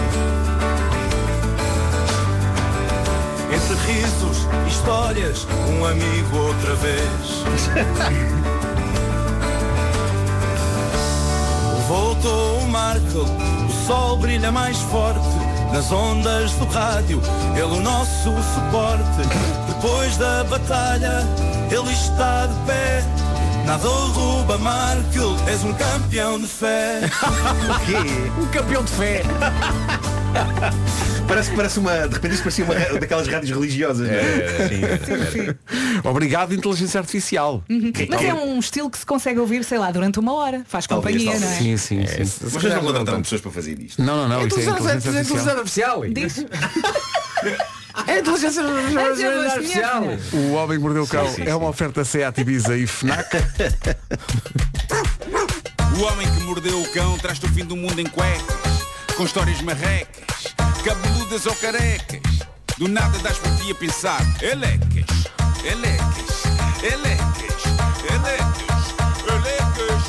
Entre risos e histórias, um amigo outra vez. Voltou o Marco, o sol brilha mais forte nas ondas do rádio, ele o nosso suporte. Depois da batalha, ele está de pé. Nada o derruba, Marco, és um campeão de fé. O quê? Um campeão de fé. Parece, parece uma. De repente isso parecia uma daquelas rádios religiosas. É, é, sim, sim. Obrigado, inteligência artificial. Uhum. Mas é um estilo que se consegue ouvir, sei lá, durante uma hora. Faz companhia, talvez, não é? Sim, sim, sim. Mas vocês não contrataram pessoas para fazer isto? Não, não, não. Isso é inteligência artificial. Diz. É inteligência artificial. O Homem que Mordeu o Cão sim, sim, é sim. uma oferta Seat Ibiza e FNAC. O Homem que Mordeu o Cão traz-te o fim do mundo em cuecas, com histórias marrecas, cabeludas ou carecas. Do nada das por ti a pensar. Elecas, elecas, elecas, elecas, elecas.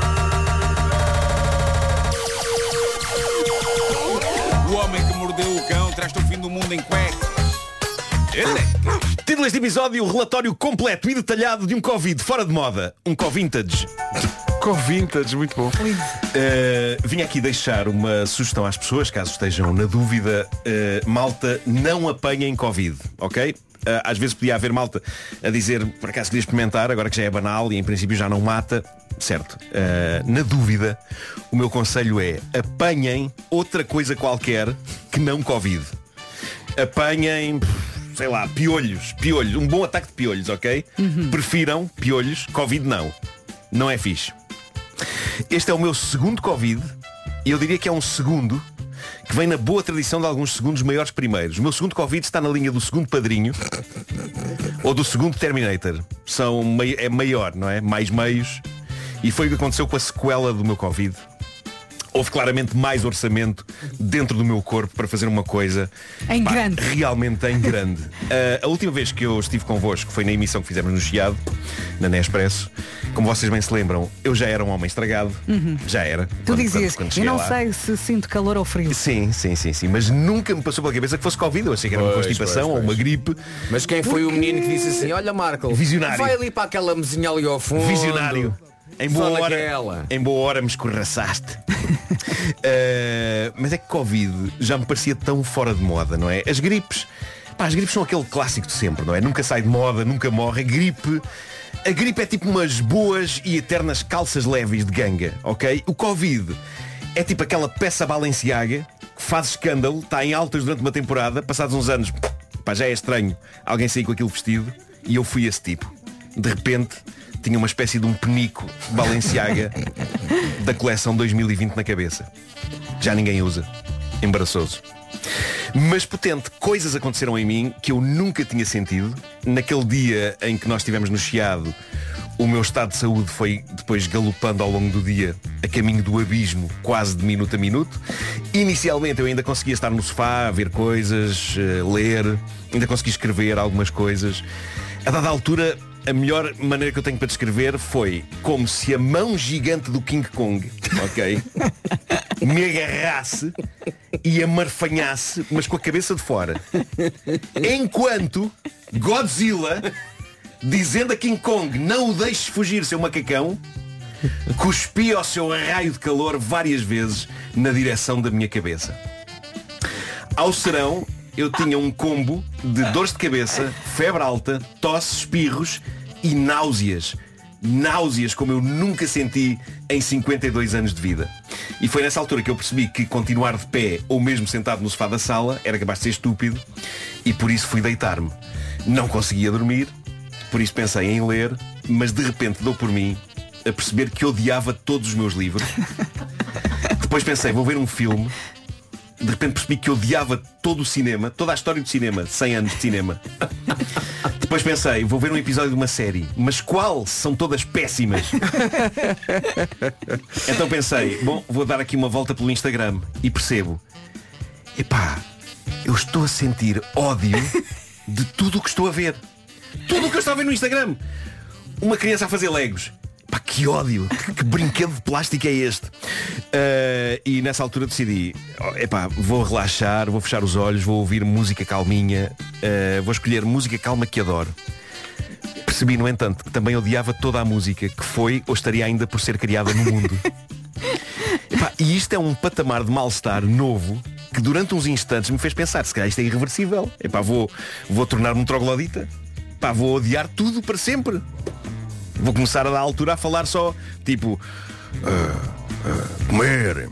O Homem que Mordeu o Cão traz-te o fim do mundo em cuecas. Elecas. Título deste episódio, o relatório completo e detalhado de um Covid fora de moda. Um Covintage. Covintage, muito bom. Uh, vim aqui deixar uma sugestão às pessoas, caso estejam na dúvida. uh, Malta, não apanhem Covid, ok? Uh, às vezes podia haver malta a dizer, por acaso queria experimentar, agora que já é banal e em princípio já não mata. Certo, uh, na dúvida, o meu conselho é: apanhem outra coisa qualquer que não Covid. Apanhem, sei lá, piolhos, piolhos, um bom ataque de piolhos, ok? Uhum. Prefiram piolhos, Covid não. Não é fixe. Este é o meu segundo Covid, e eu diria que é um segundo que vem na boa tradição de alguns segundos maiores que primeiros. O meu segundo Covid está na linha do segundo Padrinho ou do segundo Terminator. São mei- é maior, não é? Mais meios. E foi o que aconteceu com a sequela do meu Covid. Houve claramente mais orçamento dentro do meu corpo para fazer uma coisa em pá, grande. realmente em grande. Uh, a última vez que eu estive convosco foi na emissão que fizemos no Chiado, na Nespresso. Como vocês bem se lembram, eu já era um homem estragado. Uhum. Já era. Tu quando, dizias, quando, quando eu não lá. sei se sinto calor ou frio. Sim, sim, sim, sim. Mas nunca me passou pela cabeça que fosse Covid. Eu achei que era uma Pois, constipação pois, ou uma pois. gripe. Mas quem foi o menino que disse assim: olha, Marco, Visionário. vai ali para aquela mesinha ali ao fundo. Visionário. Em boa, Só hora, naquela. em boa hora me escorraçaste. uh, mas é que Covid já me parecia tão fora de moda, não é? As gripes, pá, as gripes são aquele clássico de sempre, não é? Nunca sai de moda, nunca morre. A gripe, a gripe é tipo umas boas e eternas calças leves de ganga, ok? O Covid é tipo aquela peça Balenciaga que faz escândalo, está em altas durante uma temporada, passados uns anos, pá, já é estranho alguém sair com aquele vestido, e eu fui esse tipo. De repente tinha uma espécie de um penico Balenciaga da coleção dois mil e vinte na cabeça. Já ninguém usa. Embaraçoso. Mas potente, coisas aconteceram em mim que eu nunca tinha sentido. Naquele dia em que nós estivemos no Chiado, o meu estado de saúde foi depois galopando ao longo do dia a caminho do abismo, quase de minuto a minuto. Inicialmente eu ainda conseguia estar no sofá, a ver coisas, ler, ainda consegui escrever algumas coisas. A dada altura, a melhor maneira que eu tenho para descrever foi como se a mão gigante do King Kong, ok, me agarrasse e amarfanhasse, mas com a cabeça de fora. Enquanto Godzilla, dizendo a King Kong, não o deixes fugir, seu macacão, cuspia o seu raio de calor várias vezes na direção da minha cabeça. Ao serão, eu tinha um combo de dores de cabeça, febre alta, tosse, espirros e náuseas. Náuseas como eu nunca senti em cinquenta e dois anos de vida. E foi nessa altura que eu percebi que continuar de pé ou mesmo sentado no sofá da sala era capaz de ser estúpido, e por isso fui deitar-me. Não conseguia dormir, por isso pensei em ler, mas de repente dou por mim a perceber que odiava todos os meus livros. Depois pensei, vou ver um filme. De repente percebi que odiava todo o cinema, toda a história do cinema, cem anos de cinema. Depois pensei, vou ver um episódio de uma série, mas qual? São todas péssimas. Então pensei, bom, vou dar aqui uma volta pelo Instagram e percebo, epá, eu estou a sentir ódio de tudo o que estou a ver. Tudo o que eu estou a ver no Instagram. Uma criança a fazer legos. Pá, que ódio, que, que brinquedo de plástico é este? Uh, e nessa altura decidi, oh, epá, vou relaxar, vou fechar os olhos, vou ouvir música calminha, uh, vou escolher música calma que adoro. Percebi, no entanto, que também odiava toda a música que foi ou estaria ainda por ser criada no mundo. Epá, e isto é um patamar de mal-estar novo que durante uns instantes me fez pensar, se calhar isto é irreversível. Epá, vou, vou tornar-me um troglodita. Epá, vou odiar tudo para sempre. Vou começar a dar altura a falar só, tipo, uh, uh, comer,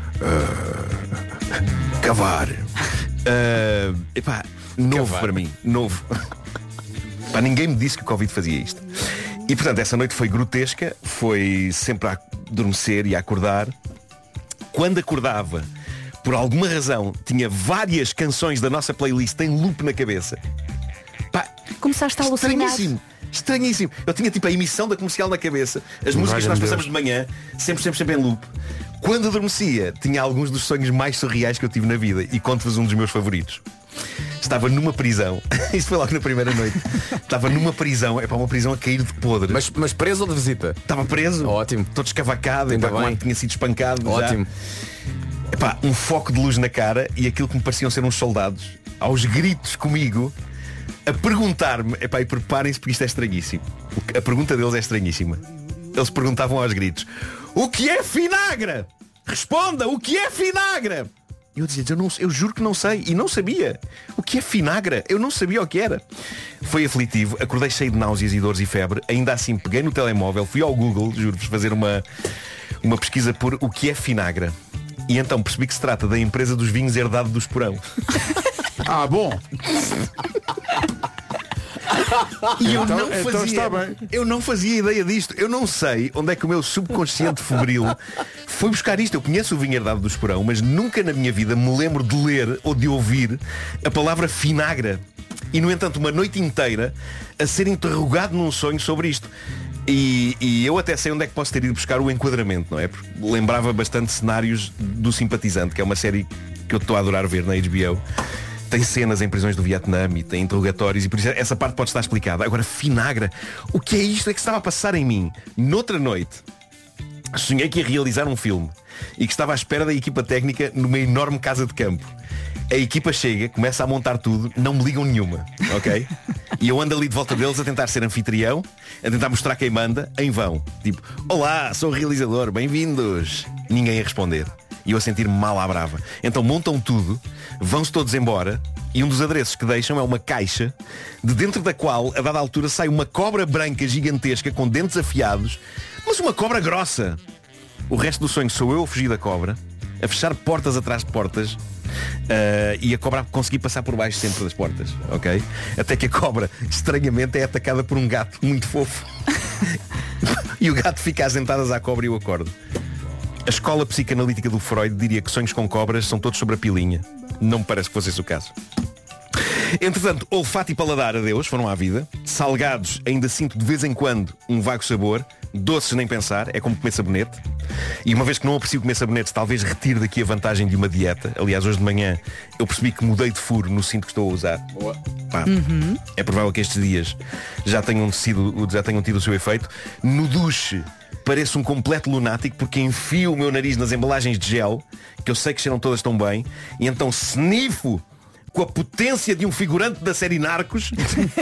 uh, cavar. Uh, epá, novo cavar. Para mim, novo. Epá, ninguém me disse que o Covid fazia isto. E portanto, essa noite foi grotesca, foi sempre a adormecer e a acordar. Quando acordava, por alguma razão, tinha várias canções da nossa playlist em loop na cabeça. Pá, começaste a alucinar. Estranhíssimo. Estranhíssimo. Eu tinha tipo a emissão da comercial na cabeça. As músicas que nós passamos de manhã, sempre, sempre, sempre em loop. Quando adormecia, tinha alguns dos sonhos mais surreais que eu tive na vida. E conto-vos um dos meus favoritos. Estava numa prisão. Isso foi logo na primeira noite. Estava numa prisão. É para uma prisão a cair de podre. Mas, mas preso ou de visita? Estava preso. Ótimo. Todo escavacado. Ainda bem. Tinha sido espancado. Ótimo. Já. Epá, um foco de luz na cara e aquilo que me pareciam ser uns soldados, aos gritos comigo, a perguntar-me, epá, e preparem-se porque isto é estranhíssimo. A pergunta deles é estranhíssima. Eles perguntavam aos gritos: o que é vinagre? Responda, o que é vinagre? E eu dizia, eu, não, eu juro que não sei. E não sabia. O que é vinagre? Eu não sabia o que era. Foi aflitivo, acordei cheio de náuseas e dores e febre. Ainda assim peguei no telemóvel, fui ao Google, juro-vos, fazer uma, uma pesquisa por o que é vinagre. E então percebi que se trata da empresa dos vinhos herdado do Esporão. Ah, bom. E eu então, não então fazia, está bem. eu não fazia ideia disto. Eu não sei onde é que o meu subconsciente febril foi buscar isto. Eu conheço o vinho herdado do Esporão, mas nunca na minha vida me lembro de ler ou de ouvir a palavra vinagre. E no entanto, uma noite inteira a ser interrogado num sonho sobre isto. E, e eu até sei onde é que posso ter ido buscar o enquadramento, não é? Porque lembrava bastante cenários do Simpatizante, que é uma série que eu estou a adorar ver na H B O. Tem cenas em prisões do Vietnã e tem interrogatórios e por isso essa parte pode estar explicada. Agora, vinagre, o que é isto? É que estava a passar em mim. Noutra noite, sonhei que ia realizar um filme e que estava à espera da equipa técnica numa enorme casa de campo. A equipa chega, começa a montar tudo, não me ligam nenhuma, ok? E eu ando ali de volta deles a tentar ser anfitrião, a tentar mostrar quem manda, em vão. Tipo, olá, sou o realizador, bem-vindos. Ninguém a responder. E eu a sentir-me mal à brava. Então montam tudo, vão-se todos embora e um dos adereços que deixam é uma caixa de dentro da qual, a dada altura, sai uma cobra branca gigantesca com dentes afiados, mas uma cobra grossa. O resto do sonho sou eu a fugir da cobra, a fechar portas atrás de portas, uh, e a cobra a conseguir passar por baixo sempre das portas, ok? Até que a cobra, estranhamente, é atacada por um gato muito fofo. E o gato fica às dentadas à cobra e eu acordo. A escola psicanalítica do Freud diria que sonhos com cobras são todos sobre a pilinha. Não me parece que fosse esse o caso. Entretanto, olfato e paladar, adeus, foram à vida. Salgados, ainda sinto de vez em quando um vago sabor. Doces nem pensar, é como comer sabonete. E uma vez que não aprecio comer sabonete, talvez retire daqui a vantagem de uma dieta. Aliás, hoje de manhã eu percebi que mudei de furo no cinto que estou a usar. Pá, Uhum. é provável que estes dias já tenham, sido, já tenham tido o seu efeito. No duche pareço um completo lunático porque enfio o meu nariz nas embalagens de gel, que eu sei que cheiram todas tão bem, e então snifo com a potência de um figurante da série Narcos.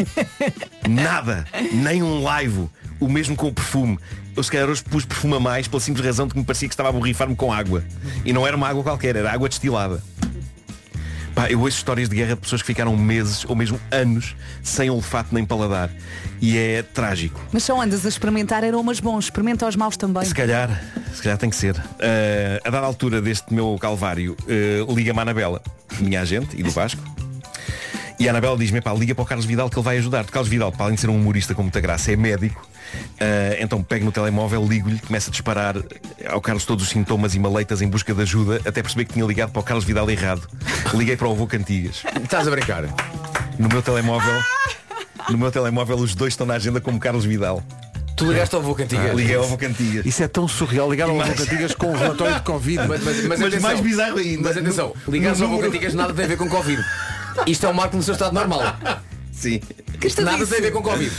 Nada, nem um laivo. O mesmo com o perfume. Eu se calhar hoje pus perfume a mais pela simples razão de que me parecia que estava a borrifar-me com água. E não era uma água qualquer, era água destilada. Pá, eu ouço histórias de guerra de pessoas que ficaram meses ou mesmo anos sem olfato nem paladar. E é trágico. Mas só andas a experimentar aromas bons. Experimenta os maus também. Se calhar, se calhar tem que ser. Uh, a dada altura deste meu calvário, uh, liga-me a Anabela, minha agente e do Vasco. E a Anabela diz-me, pá, liga para o Carlos Vidal que ele vai ajudar. O Carlos Vidal, para além de ser um humorista com muita graça, é médico. Uh, então pego no telemóvel, ligo-lhe, começo a disparar ao Carlos todos os sintomas e maleitas em busca de ajuda, até perceber que tinha ligado para o Carlos Vidal errado. Liguei para o avô Cantigas. Estás a brincar? No meu telemóvel, no meu telemóvel os dois estão na agenda como Carlos Vidal. Tu ligaste ao avô Cantigas? Ah, liguei ao avô Cantigas. Isso é tão surreal, ligar ao avô Cantigas com o relatório de Covid. Mas, mas, mas, Mas atenção, mais bizarro ainda. Mas atenção, ligares ao avô Cantigas nada tem a ver com Covid. Isto é um marco no seu estado normal. Sim. Nada tem a ver com Covid.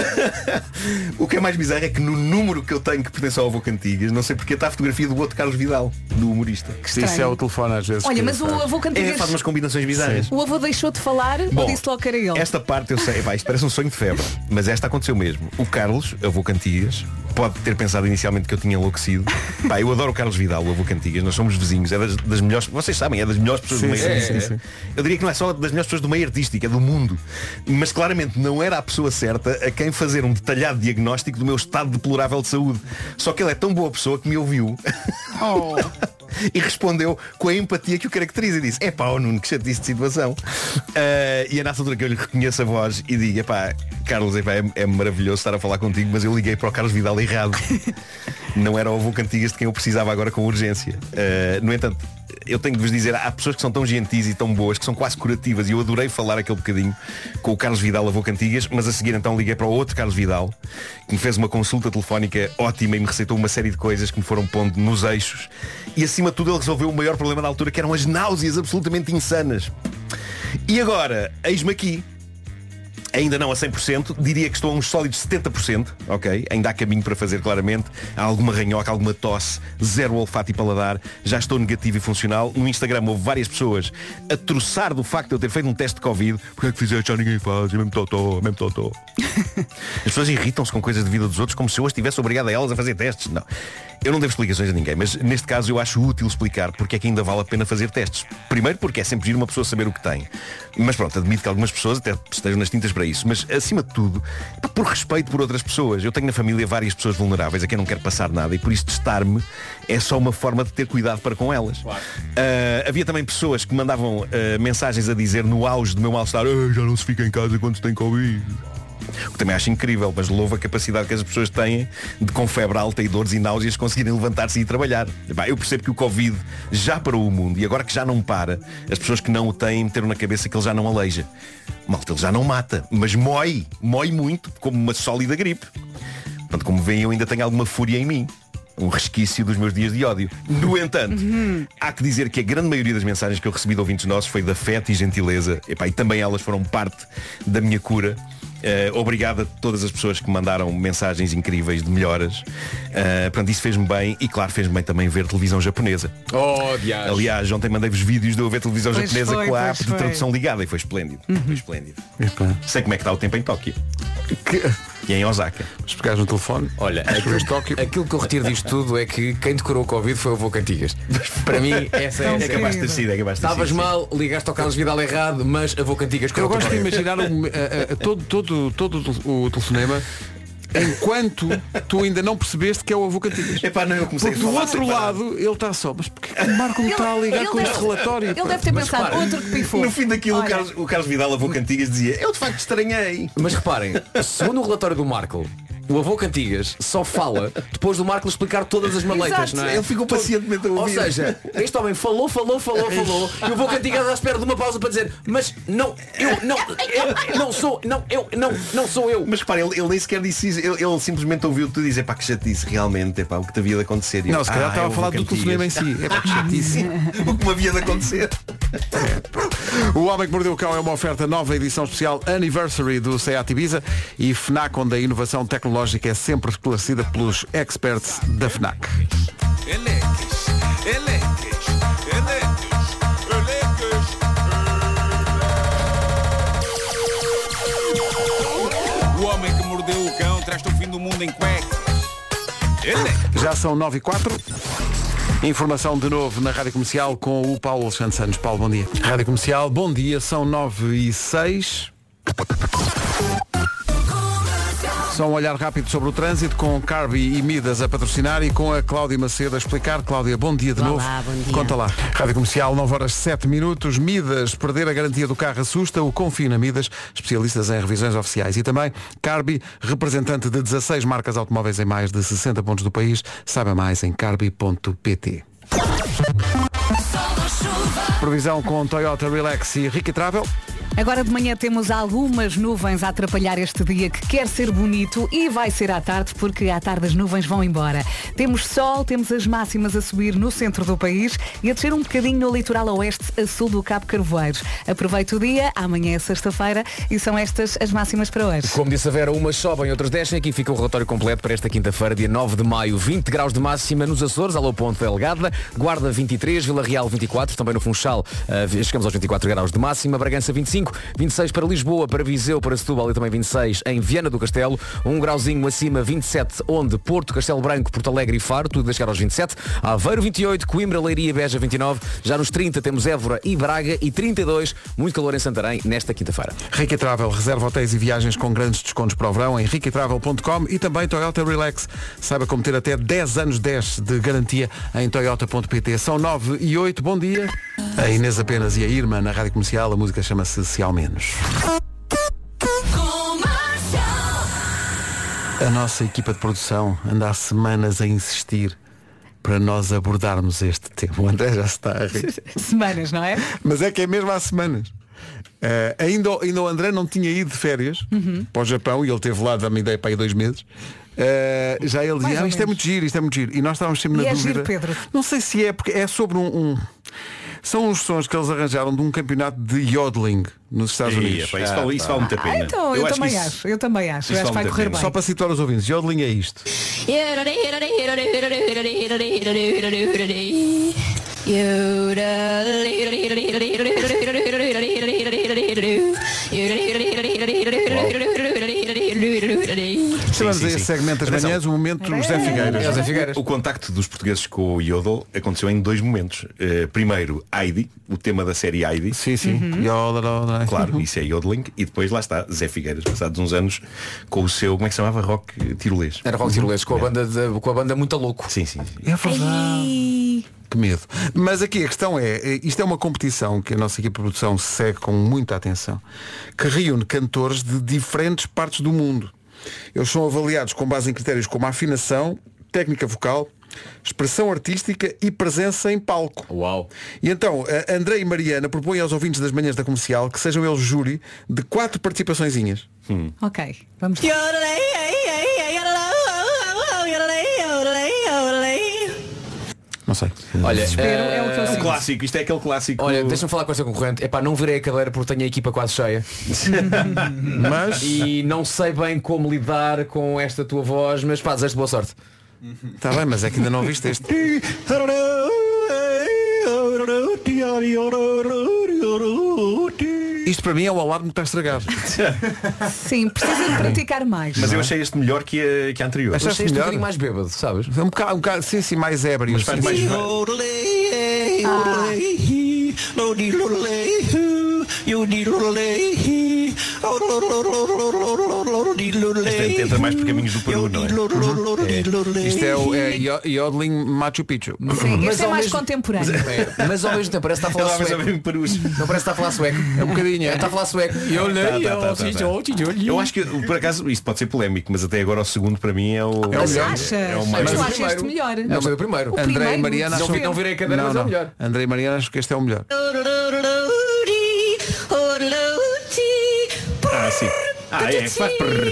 O que é mais bizarro é que no número que eu tenho que pertence ao avô Cantigas, não sei porque está a fotografia do outro Carlos Vidal, do humorista. Que isso é o telefone às vezes. Olha, que mas o faz. avô Cantigas É, faz umas combinações bizarras. O avô deixou de falar Bom, ou disse logo que era ele? Esta parte eu sei, epá, isto parece um sonho de febre, mas esta aconteceu mesmo. O Carlos, avô Cantigas, pode ter pensado inicialmente que eu tinha enlouquecido. Pá, eu adoro o Carlos Vidal, o avô Cantigas, nós somos vizinhos, é das, das melhores, vocês sabem, é das melhores pessoas Sim, do meio sim, artístico. sim, sim. Eu diria que não é só das melhores pessoas do meio artístico, é do mundo. Mas claramente não era a pessoa certa a quem fazer um detalhado diagnóstico do meu estado deplorável de saúde. Só que ele é tão boa pessoa que me ouviu. Oh. E respondeu com a empatia que o caracteriza e disse: é pá, oh Nuno, que chatice de situação. uh, E é nessa altura que eu lhe reconheço a voz e digo: é pá, Carlos, epá, é, é maravilhoso estar a falar contigo, mas eu liguei para o Carlos Vidal errado. Não era o avô Cantigas de quem eu precisava agora com urgência. uh, No entanto, eu tenho de vos dizer, há pessoas que são tão gentis e tão boas, que são quase curativas, e eu adorei falar aquele bocadinho com o Carlos Vidal, avô Cantigas. Mas a seguir então liguei para o outro Carlos Vidal, que me fez uma consulta telefónica ótima e me receitou uma série de coisas que me foram pondo nos eixos. E acima de tudo ele resolveu o maior problema da altura, que eram as náuseas absolutamente insanas. E agora, eis-me aqui. Ainda não a cem por cento, diria que estou a uns sólidos setenta por cento, ok? Ainda há caminho para fazer claramente. Há alguma ranhoca, alguma tosse, zero olfato e paladar. Já estou negativo e funcional. No Instagram houve várias pessoas a troçar do facto de eu ter feito um teste de Covid. Porque é que fizeste? Já ninguém faz, é mesmo totó, é mesmo totó. As pessoas irritam-se com coisas de vida dos outros como se eu as estivesse obrigado a elas a fazer testes. Não. Eu não devo explicações a ninguém, mas neste caso eu acho útil explicar porque é que ainda vale a pena fazer testes. Primeiro porque é sempre giro uma pessoa saber o que tem. Mas pronto, admito que algumas pessoas até estejam nas tintas para isso. Mas acima de tudo, por respeito por outras pessoas. Eu tenho na família várias pessoas vulneráveis a quem não quero passar nada, e por isso testar-me é só uma forma de ter cuidado para com elas. Claro. Uh, havia também pessoas que mandavam uh, mensagens a dizer no auge do meu mal-estar: já não se fica em casa quando se tem Covid. O que também acho incrível, mas louvo a capacidade que as pessoas têm de, com febre alta e dores e náuseas, conseguirem levantar-se e ir trabalhar. Eu percebo que o Covid já parou o mundo, e agora que já não para, as pessoas que não o têm meteram na cabeça que ele já não aleija. Malta, ele já não mata, mas mói, mói muito, como uma sólida gripe. Portanto, como veem, eu ainda tenho alguma fúria em mim. Um resquício dos meus dias de ódio. No entanto, uhum. há que dizer que a grande maioria das mensagens que eu recebi de ouvintes nossos foi de afeto e gentileza. Epá, e também elas foram parte da minha cura. Uh, obrigado a todas as pessoas que mandaram mensagens incríveis de melhoras. Uh, portanto, isso fez-me bem. E claro, fez-me bem também ver televisão japonesa. Oh, dias. Aliás, ontem mandei-vos vídeos de eu ver televisão pois japonesa foi, com a app foi. de tradução ligada. E foi esplêndido. Uhum. Foi esplêndido. Epa. Sei como é que está o tempo em Tóquio. Que... E em Osaka. Mas pegares no telefone. Olha, aquilo, Tóquio. aquilo que eu retiro disto tudo é que quem decorou o Covid foi o avô Cantigas. Para mim, essa é, é capaz de ter sido, é capaz de ter Estavas sido, mal, ligaste ao Carlos Vidal errado, mas avô Cantigas. Eu gosto de imaginar um, uh, uh, todo, todo, todo o telefonema enquanto tu ainda não percebeste que é o avô Cantigas. Epá, não, eu comecei Porque a do falar outro separado. lado ele está só. Mas porque o Marco me está a ligar ele com deve- este relatório? Ele deve ter Mas pensado, repara, outro que pifou. No fim daquilo, o Olha. Carlos, o Carlos Vidal, avô Cantigas, dizia: eu de facto estranhei. Mas reparem, segundo o relatório do Marco, o avô Cantigas só fala depois do Marco explicar todas as maleitas, Exato. não é? Ele ficou pacientemente a Ou ouvir. seja, este homem falou, falou, falou, falou, e o avô Cantigas à espera de uma pausa para dizer: mas não, eu não, eu não sou, não, eu não, não sou eu. Mas repara, ele, ele nem sequer disse isso. Ele, ele simplesmente ouviu tu dizer: pá, que chatice, realmente, é pá, o que te havia de acontecer. E eu, Não, se calhar "Ah, estava é a o falar avô do telefonema em Cantigas." si. É para que chatice. O que me havia de acontecer. O Homem que Mordeu o Cão é uma oferta nova, edição especial Anniversary do Seat Ibiza e FNAC, onde a inovação tecnológica é sempre esclarecida pelos experts da FNAC. Eleques, eleques, eleques, eleques. O homem que mordeu o cão traz-te o fim do mundo em cuecas. Eleques. Já são nove e quatro. Informação de novo na Rádio Comercial com o Paulo Alexandre Santos. Paulo, bom dia. Rádio Comercial, bom dia. São nove e seis. Só um olhar rápido sobre o trânsito com Carby e Midas a patrocinar e com a Cláudia Macedo a explicar. Cláudia, bom dia de Olá, novo. bom dia. Conta lá. Rádio Comercial, nove horas sete minutos. Midas, perder a garantia do carro assusta. O Confie na Midas, especialistas em revisões oficiais. E também Carby, representante de dezasseis marcas automóveis em mais de sessenta pontos do país. Saiba mais em carby ponto pt. Previsão com Toyota Relax e Ricky Travel. Agora de manhã temos algumas nuvens a atrapalhar este dia que quer ser bonito e vai ser à tarde, porque à tarde as nuvens vão embora. Temos sol, temos as máximas a subir no centro do país e a descer um bocadinho no litoral oeste a sul do Cabo Carvoeiros. Aproveite o dia, amanhã é sexta-feira e são estas as máximas para hoje. Como disse a Vera, umas sobem, outras descem. Aqui fica o relatório completo para esta quinta-feira, dia nove de maio. vinte graus de máxima nos Açores, alô Ponte Delgada, Guarda vinte e três, Vila Real vinte e quatro, também no Funchal uh, chegamos aos vinte e quatro graus de máxima, Bragança vinte e cinco, vinte e seis para Lisboa, para Viseu, para Setúbal e também vinte e seis em Viana do Castelo, um grauzinho acima, vinte e sete onde Porto, Castelo Branco, Porto Alegre e Faro, tudo a chegar aos vinte e sete, Aveiro vinte e oito, Coimbra, Leiria, Beja vinte e nove, já nos trinta temos Évora e Braga e trinta e dois, muito calor em Santarém nesta quinta-feira. Rica Travel, reserva hotéis e viagens com grandes descontos para o verão em rica travel ponto com e também Toyota Relax. Saiba como ter até dez anos dez de garantia em toyota ponto pt. São nove e oito, bom dia. A Inês Apenas e a Irma na Rádio Comercial, a música chama-se Se Ao Menos. A nossa equipa de produção anda há semanas a insistir para nós abordarmos este tema. O André já está a rir. Semanas, não é? Mas é que é mesmo há semanas. Uh, ainda, ainda o André não tinha ido de férias uhum. para o Japão e ele teve lá, dá-me ideia, para aí dois meses. Uh, já ele dizia, ah, isto é muito giro, isto é muito giro. E nós estávamos sempre e na é dúvida. Giro, Pedro. Não sei se é, porque é sobre um, um... São uns sons que eles arranjaram de um campeonato de yodeling nos Estados Ei, Unidos. Epa, isso, vale, isso vale muito a pena. Ah, então, eu, eu acho também acho, isso, eu também acho. Eu acho que vai correr bem. Só para situar os ouvintes, yodeling é isto. Chamamos a esse segmento das manhãs o momento do José Figueiras. É, José Figueiras. O contacto dos portugueses com o Yodel aconteceu em dois momentos. Uh, primeiro, Heidi, o tema da série Heidi. Sim, sim. Uhum. Yodel, claro, isso é yodeling. E depois lá está, Zé Figueiras, passados uns anos, com o seu, como é que se chamava? Rock tirolês. Era rock tirolês, com a banda de, com a banda Muito Louco. Sim, sim, sim. É verdade. Que medo. Mas aqui a questão é, isto é uma competição que a nossa equipe de produção segue com muita atenção, que reúne cantores de diferentes partes do mundo. Eles são avaliados com base em critérios como a afinação, técnica vocal, expressão artística e presença em palco. Uau. E então, a André e Mariana propõem aos ouvintes das manhãs da Comercial que sejam eles júri de quatro participaçõezinhas. Hum. Ok, vamos lá. Não sei. Olha, é o que eu é um clássico, isto é aquele clássico. Olha, deixa-me falar com esta concorrente. Epá, não virei a cadeira porque tenho a equipa quase cheia. Mas e não sei bem como lidar com esta tua voz, mas pá, desejo boa sorte. Está bem, mas é que ainda não viste este. Isto para mim é o alarme que está estragado. Sim, precisa de praticar mais. Mas eu achei este melhor que a, que a anterior. Achaste achei este melhor? um bocadinho mais bêbado, sabes? É um bocado, um bocado sim, sim, mais ébrio. Mas faz mais. Este entra mais por caminhos do Peru, não é? é. Isto é o é yodeling Machu Picchu. Sim, mas este é mais mesmo... contemporâneo. É, mas ao mesmo tempo parece que está a falar sueco. Não parece que está a falar sueco. É um bocadinho. É, está a falar sueco. Eu Eu acho que, por acaso, isto pode ser polémico, mas até agora o segundo para mim é o, é o melhor. É o mais. Mas tu achas melhor? Não, mas o primeiro. O André primeiro, e Mariana não, acham... não virei a cadeira, não, mas não. é o melhor. André e Mariana acham que este é o melhor. Ah, sim. Ah, é, faz prrr.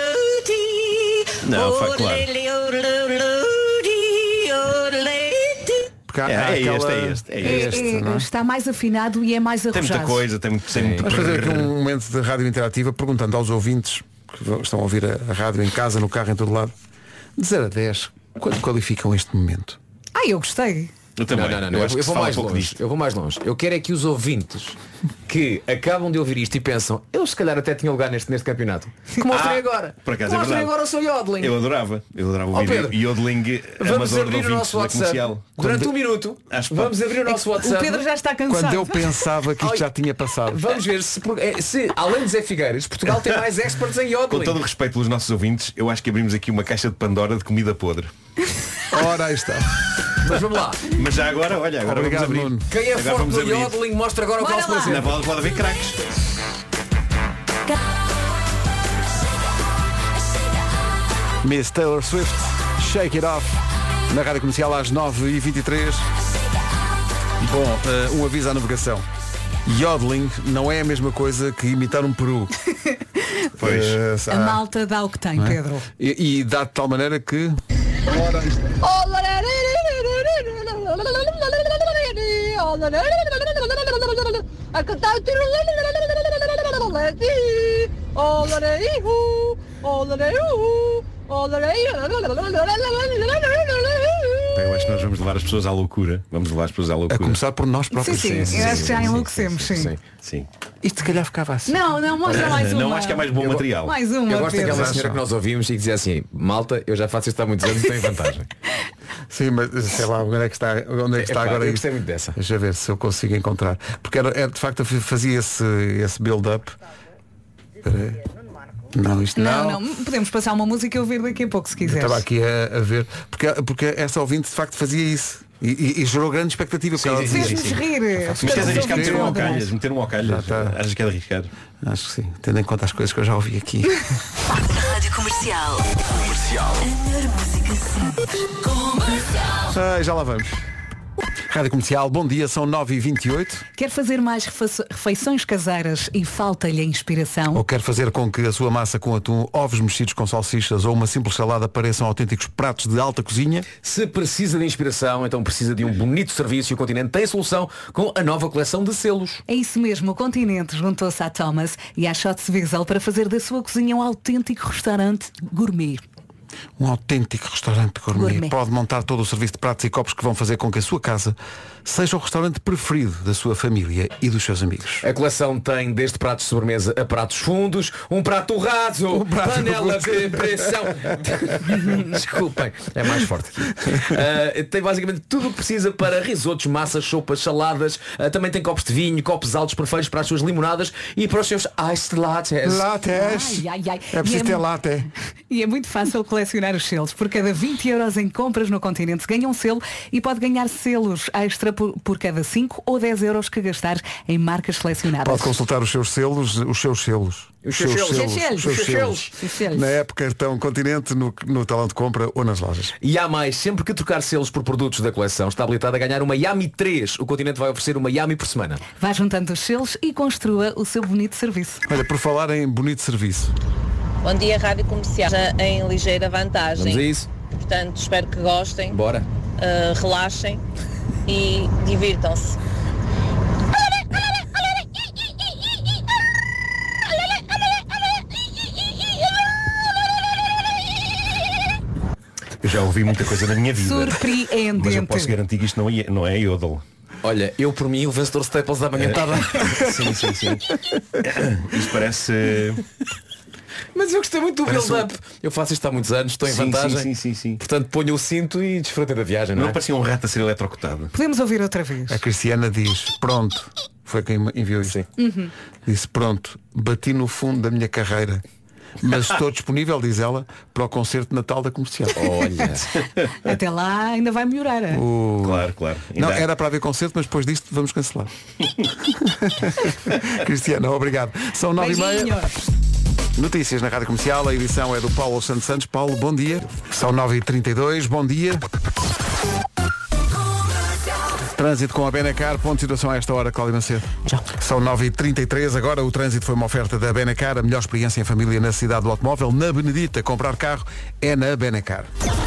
Não, faz claro. Porque há, É, há é aquela... este, é este, é É, este. é, não é? está mais afinado e é mais Tem arrojado. muita coisa, tem muito, tem muito Vamos fazer aqui um momento de rádio interativa perguntando aos ouvintes que estão a ouvir a, a rádio em casa, no carro, em todo lado, de zero a dez, quanto qualificam este momento? Ah, eu gostei. Eu também. Não, não, não, eu eu, acho eu que se vou fala mais pouco longe. disto. Eu vou mais longe. Eu quero é que os ouvintes que acabam de ouvir isto e pensam, eu se calhar até tinha lugar neste, neste campeonato. Que mostrei Ah, agora. por acaso é mostrei verdade. agora o seu yodeling. Eu adorava, eu adorava Ó, ouvir Pedro, yodeling Vamos amador de abrir o ouvintes nosso da WhatsApp. Comercial. Durante Quando- um minuto. Acho que Vamos pode. abrir o nosso WhatsApp. O Pedro já está cansado. Quando eu pensava que isto Ai. já tinha passado. Vamos ver se, por- eh, se além de Zé Figueiras, Portugal tem mais experts em Com yodeling. todo o respeito pelos nossos ouvintes, eu acho que abrimos aqui uma caixa de Pandora de comida podre. Ora, aí está. Mas vamos lá. Mas já agora, olha, agora Obrigado, vamos abrir. Nuno. Quem é Agora forte vamos no abrir. yodeling mostra agora o Bora calço lá. para Na cima. bola pode haver craques. Miss Taylor Swift, Shake It Off, na Rádio Comercial às nove e vinte e três. Bom, uh, um aviso à navegação. Yodeling não é a mesma coisa que imitar um peru. Pois. Uh, A malta dá o que tem, não é? Pedro. E, e dá de tal maneira que. A cantar Eu acho que nós vamos levar as pessoas à loucura. Vamos levar as pessoas à loucura. A começar por nós próprios. Sim, sim, eu acho que já enlouquecemos, sim. Sim, sim. Isto se calhar ficava assim. Não, não, mostra mais uma. Não, acho que é mais bom material. Mais uma, Eu gosto Pedro. daquela senhora que nós ouvimos e que dizia assim, malta, eu já faço isto há muitos anos e tenho vantagem. Sim, mas sei lá, onde é que está, onde é que está Epá, agora eu isto? gostei muito dessa. Deixa eu ver se eu consigo encontrar. Porque era, era de facto eu fazia esse, esse build-up. Espera aí. Não, isto não. Não, não, podemos passar uma música e ouvir daqui a pouco se Eu quiseres. estava aqui a, a ver. Porque, porque essa ouvinte de facto fazia isso. E, e, e gerou grande expectativa. Sim, porque sim, ela sim, dizia, Fez-nos rir. Mas queres arriscar meter um ao Todas. calhas? Meter um ao calhas? Já está. Achas que é de arriscar? Acho que sim, tendo em conta as coisas que eu já ouvi aqui. Rádio Comercial. Comercial. A melhor música sempre. Comercial. Ah, já lá vamos. Rádio Comercial, bom dia, são nove e vinte e oito. Quer fazer mais refe- refeições caseiras e falta-lhe a inspiração? Ou quer fazer com que a sua massa com atum, ovos mexidos com salsichas ou uma simples salada pareçam autênticos pratos de alta cozinha? Se precisa de inspiração, então precisa de um bonito serviço e o Continente tem solução com a nova coleção de selos. É isso mesmo, o Continente juntou-se à Thomas e à Shots Wiesel para fazer da sua cozinha um autêntico restaurante gourmet. Um autêntico restaurante gourmet. Gourmet. Pode montar todo o serviço de pratos e copos que vão fazer com que a sua casa seja o restaurante preferido da sua família e dos seus amigos. A coleção tem desde pratos de sobremesa a pratos fundos, um prato raso, Um prato panela de pressão. Desculpem, é mais forte que uh, tem basicamente tudo o que precisa para risotos, massas, sopas, saladas. Uh, também tem copos de vinho, copos altos perfeitos para as suas limonadas e para os seus iced lattes. Lattes. Ai, ai, ai. É preciso E ter latte. E é muito fácil colecionar os selos. Por cada vinte euros em compras no Continente ganha um selo e pode ganhar selos extra por, por cada cinco ou dez euros que gastar em marcas selecionadas. Pode consultar os seus selos, os seus selos. Os seus selos. os Os seus seus selos. Os selos. Na época cartão Continente, no, no talão de compra ou nas lojas. E há mais, sempre que trocar selos por produtos da coleção está habilitado a ganhar uma Yami três. O Continente vai oferecer uma Yami por semana. Vá juntando os selos e construa o seu bonito serviço. Olha, por falar em bonito serviço. Bom dia, Rádio Comercial. Já em ligeira vantagem. Vamos a isso? Portanto, espero que gostem, Bora. uh, relaxem e divirtam-se. Eu já ouvi muita coisa na minha vida. Surpreendente. Mas eu posso garantir que isto não é, não é Yodel. Olha, eu por mim o vencedor Staples da manhã está a dar. Sim, sim, sim. Isto parece. Mas eu gostei muito do Parece build-up. Eu faço isto há muitos anos, estou em Sim, vantagem. sim, sim, sim, sim. Portanto, ponho o cinto e desfrutei da viagem, não, Não é? parecia um rato a ser eletrocutado. Podemos ouvir outra vez. A Cristiana diz, pronto, foi quem enviou isso. Uhum. Disse, pronto, bati no fundo da minha carreira. Mas estou disponível, diz ela, para o concerto de Natal da Comercial. Olha. Até lá ainda vai melhorar. hein? O... Claro, claro. Não, Ainda há- era para haver concerto, mas depois disto vamos cancelar. Cristiana, obrigado. São nove e meia. Beijinhos. Notícias na Rádio Comercial, a edição é do Paulo Santos Santos. Paulo, bom dia. São nove e trinta e dois, bom dia. Trânsito com a Benacar, ponto de situação a esta hora, Cláudia Macedo. Já. São nove e trinta e três, agora o trânsito foi uma oferta da Benacar, a melhor experiência em família na cidade do automóvel, na Benedita. Comprar carro é na Benacar.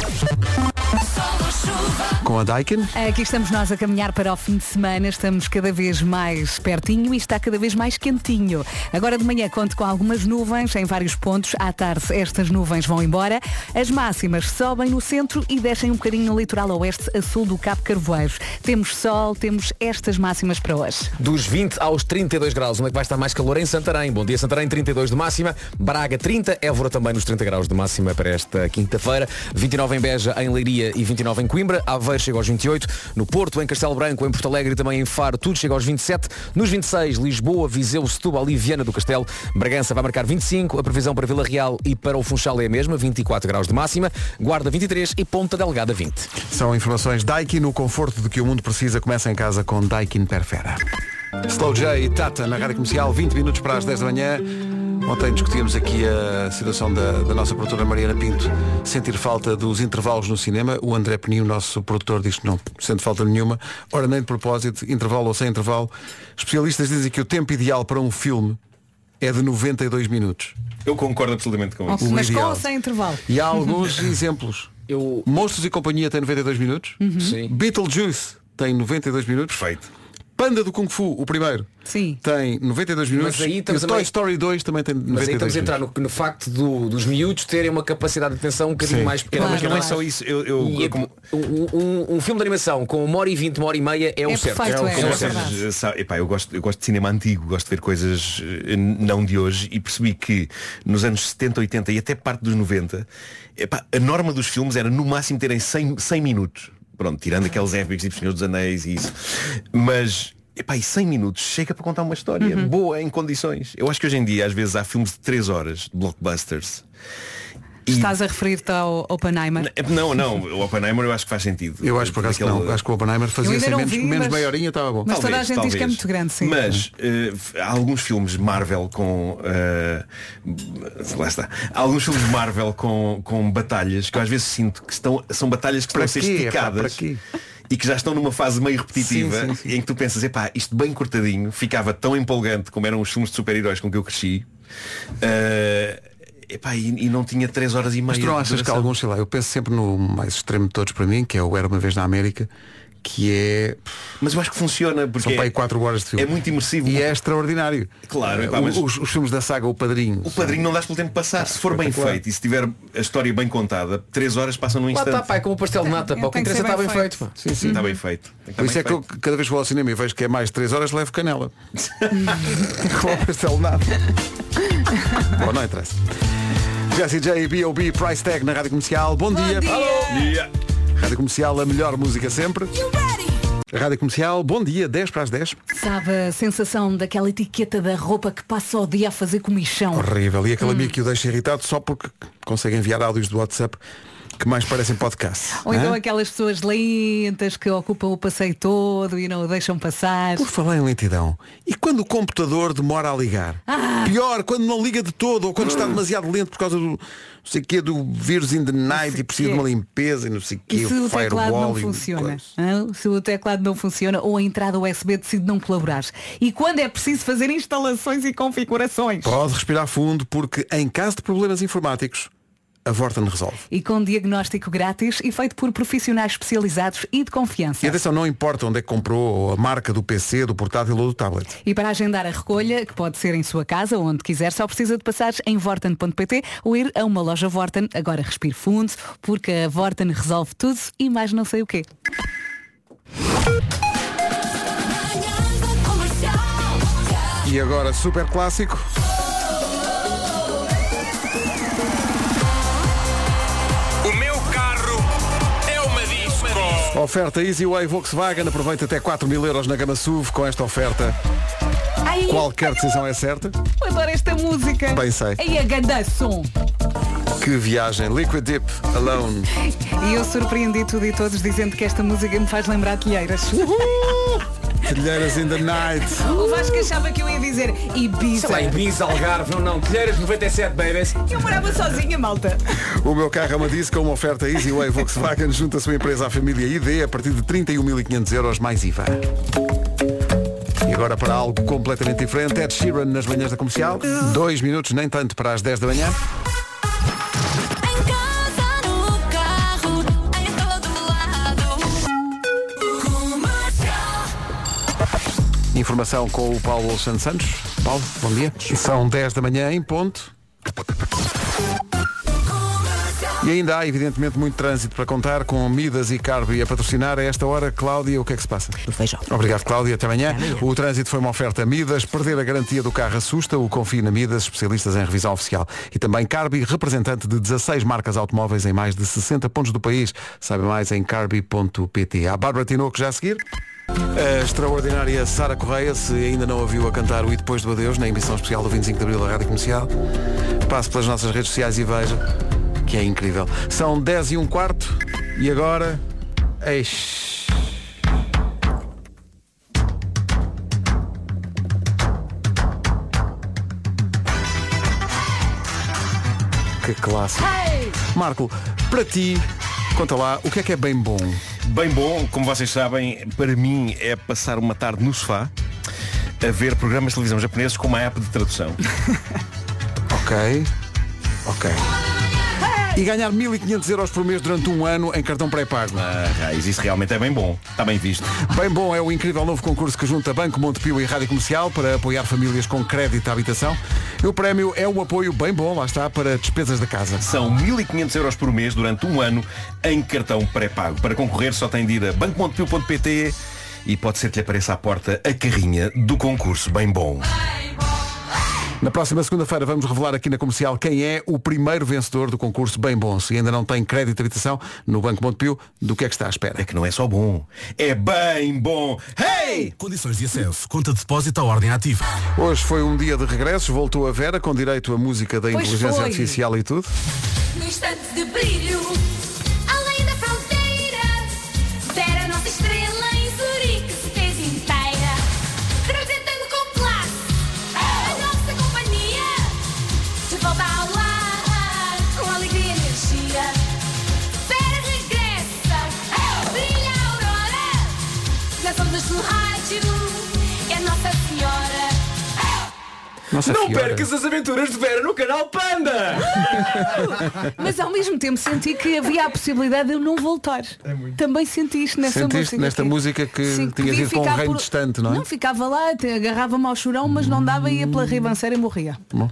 Com a Daikin. Aqui estamos nós a caminhar para o fim de semana, estamos cada vez mais pertinho e está cada vez mais quentinho. Agora de manhã conto com algumas nuvens em vários pontos, à tarde estas nuvens vão embora, as máximas sobem no centro e descem um bocadinho no litoral oeste a sul do Cabo Carvoeiro. Temos sol, temos estas máximas para hoje. Dos vinte aos trinta e dois graus, onde é que vai estar mais calor? Em Santarém. Bom dia, Santarém, trinta e dois de máxima. Braga, trinta. Évora também nos trinta graus de máxima para esta quinta-feira. vinte e nove em Beja, em Leiria e vinte e nove em Coimbra. Aveiro chega aos vinte e oito. No Porto, em Castelo Branco, em Porto Alegre e também em Faro, tudo chega aos vinte e sete. Nos vinte e seis, Lisboa, Viseu, Setúbal e Viana do Castelo. Bragança vai marcar vinte e cinco. A previsão para Vila Real e para o Funchal é a mesma, vinte e quatro graus de máxima. Guarda vinte e três e Ponta Delgada vinte. São informações Daikin, o conforto de que o mundo precisa começa em casa com Daikin Perfera. Slow J e Tata na Rádio Comercial, vinte minutos para as dez da manhã. Ontem discutíamos aqui a situação da, da nossa produtora Mariana Pinto sentir falta dos intervalos no cinema. O André Peninho, o nosso produtor, diz que não sente falta nenhuma. Ora, nem de propósito, intervalo ou sem intervalo, especialistas dizem que o tempo ideal para um filme é de noventa e dois minutos. Eu concordo absolutamente com isso. Mas com ou sem intervalo? E há alguns exemplos. Eu... Monstros e Companhia tem noventa e dois minutos. Uhum. Sim. Beetlejuice tem noventa e dois minutos. Perfeito. Panda do Kung Fu, o primeiro, Sim. tem noventa e dois minutos. Mas aí e o estamos Toy também... Story dois também tem noventa e dois Mas aí estamos a entrar minutos. no, no facto do, dos miúdos terem uma capacidade de atenção um bocadinho Sim. mais pequena. Claro, mas não é só isso. Eu, eu, E eu é como- um, um, um filme de animação com uma hora e vinte, uma hora e meia é, É o certo. perfeito, o é. certo. Como É vocês, verdade. eh, sabem, epá, eu, gosto, eu gosto de cinema antigo, gosto de ver coisas eh, não de hoje e percebi que nos anos setenta, oitenta e até parte dos noventa, epá, a norma dos filmes era no máximo terem cem, cem minutos. Pronto, tirando aqueles épicos tipo Senhor dos Anéis e isso. Mas epá, e cem minutos chega para contar uma história Uhum. boa, em condições. Eu acho que hoje em dia às vezes há filmes de três horas, de blockbusters. E- Estás a referir-te ao Oppenheimer? Não, não, o Oppenheimer eu acho que faz sentido. Eu acho por acaso que Daquele- não. Acho que o Oppenheimer Eu fazia ainda assim não menos, vi, menos mas- meia horinha, estava bom. Mas toda a gente diz que é muito grande, sim. Mas eh, há alguns filmes Marvel com eh, lá está. Há alguns filmes Marvel com, com batalhas que eu às vezes sinto que estão, são batalhas que Para estão a ser quê? Epá, esticadas para quê? e que já estão numa fase meio repetitiva Sim, sim, sim. em que tu pensas, epá, isto bem cortadinho ficava tão empolgante como eram os filmes de super-heróis com que eu cresci. Eh, epá, e, e não tinha três horas e meia. Mas tu não de achas que duração. alguns, sei lá, eu penso sempre no mais extremo de todos para mim, que é o Era Uma Vez na América, que é... Mas eu acho que funciona porque São para aí quatro horas de filme. é muito imersivo. E é extraordinário. Claro, Eh, epá, mas- os, os filmes da saga O Padrinho. O Padrinho não dás pelo tempo passar. Se for bem espetacular. feito e se tiver a história bem contada, três horas passam num Lá instante. está, pai, como o pastel de nata. Pá, o que Tem que interessa ser está bem bem feito. feito. pá. Sim, sim. Está bem feito. Tem que estar Por isso bem é que eu, feito. cada vez que vou ao cinema e vejo que é mais de três horas, levo canela. Com o pastel de nada. Bom, não interessa. Jessie J e B O B Price Tag na Rádio Comercial. Bom, dia. Dia. Rádio Comercial, a melhor música sempre. Rádio Comercial, bom dia, dez para as dez. Sabe a sensação daquela etiqueta da roupa que passa o dia a fazer comichão? Horrível. E aquele Hum. amigo que o deixa irritado só porque consegue enviar áudios do WhatsApp que mais parecem podcast. Ou então Hã? aquelas pessoas lentas que ocupam o passeio todo e não o deixam passar. Por falar em lentidão, e quando o computador demora a ligar? Ah. Pior, quando não liga de todo, ou quando está demasiado lento por causa do não sei quê, do vírus in the night e precisa de uma limpeza e não sei o quê, E se o teclado não firewall e funciona? coisa. Hã? Se o teclado não funciona ou a entrada U S B decide não colaborar. E quando é preciso fazer instalações e configurações? Pode respirar fundo porque em caso de problemas informáticos, a Vorten resolve. E com diagnóstico grátis e feito por profissionais especializados e de confiança. E atenção, não importa onde é que comprou, ou a marca do P C, do portátil ou do tablet. E para agendar a recolha, que pode ser em sua casa ou onde quiser, só precisa de passar em vorten ponto pt ou ir a uma loja Vorten. Agora respire fundo, porque a Vorten resolve tudo e mais não sei o quê. E agora, super clássico. O meu carro é uma disco. Oferta Easyway Volkswagen. Aproveita até quatro mil euros na gama S U V com esta oferta. Ai, Qualquer decisão é certa. eu adoro esta música. Bem sei. Ai, a ganda som. Que viagem. Liquid Dip, Alone. E eu surpreendi tudo e todos dizendo que esta música me faz lembrar telheiras. Telheiras in the night. O Vasco achava que eu ia dizer Ibiza. Sei lá, Ibiza, Algarve, não, não. Telheiras noventa e sete, babies. Eu morava sozinha, malta. O meu carro é uma disco com uma oferta Easyway Volkswagen junto à sua empresa à família I D a partir de trinta e um mil e quinhentos euros mais I V A. E agora para algo completamente diferente, Ed Sheeran nas manhãs da comercial. Dois minutos, nem tanto, para as dez da manhã. Informação com o Paulo Alexandre Santos. Paulo, bom dia. São dez da manhã em ponto. E ainda há, evidentemente, muito trânsito para contar, com Midas e Carbi a patrocinar. A esta hora, Cláudia, o que é que se passa? Feijão. Obrigado, Cláudia. Até amanhã. O trânsito foi uma oferta Midas. Perder a garantia do carro assusta. O confie na Midas, especialistas em revisão oficial. E também Carbi, representante de dezasseis marcas automóveis em mais de sessenta pontos do país. Saiba mais em carbi ponto pt. A Bárbara Tinoco já a seguir. A extraordinária Sara Correia, se ainda não a viu a cantar o E Depois do Adeus, na emissão especial do vinte e cinco de Abril da Rádio Comercial, passe pelas nossas redes sociais e veja que é incrível. São dez e um quarto e agora... Eish. Que clássico. Hey! Marco, para ti, conta lá, o que é que é bem bom? Bem bom, como vocês sabem, para mim é passar uma tarde no sofá a ver programas de televisão japoneses com uma app de tradução. Ok. Ok. E ganhar mil e quinhentos euros por mês durante um ano em cartão pré-pago. Ah, raiz, isso realmente é bem bom. Está bem visto. Bem bom é o incrível novo concurso que junta Banco Montepio e Rádio Comercial para apoiar famílias com crédito à habitação. E o prémio é um apoio bem bom, lá está, para despesas da casa. São mil e quinhentos euros por mês durante um ano em cartão pré-pago. Para concorrer só tem de ir a banco montepio ponto pt e pode ser que lhe apareça à porta a carrinha do concurso bem bom. Na próxima segunda-feira vamos revelar aqui na Comercial quem é o primeiro vencedor do concurso Bem Bom. Se ainda não tem crédito de habitação no Banco Montepio, do que é que está à espera? É que não é só bom, é bem bom. Hey! Condições de acesso, conta de depósito à ordem ativa. Hoje foi um dia de regressos, voltou a Vera com direito à música da Pois inteligência foi. artificial e tudo. No instante de brilho, além da fronteira, Vera, nossa estrela em Zurique, se fez inteira, representando com classe a nossa companhia, de volta ao lar, com alegria e energia. Vera regressa, brilha a aurora, nas ondas do rádio, é Nossa Senhora. Nossa Não Fiora. percas as aventuras de Vera no canal Panda! Mas ao mesmo tempo senti que havia a possibilidade de eu não voltar. Também senti isto nessa Sentiste música. nesta música que Sim, tinhas podia ido para um ficar reino por- distante, não é? Não, ficava lá, te- agarrava-me ao chorão, mas não dava, ia pela ribanceira e morria. Bom.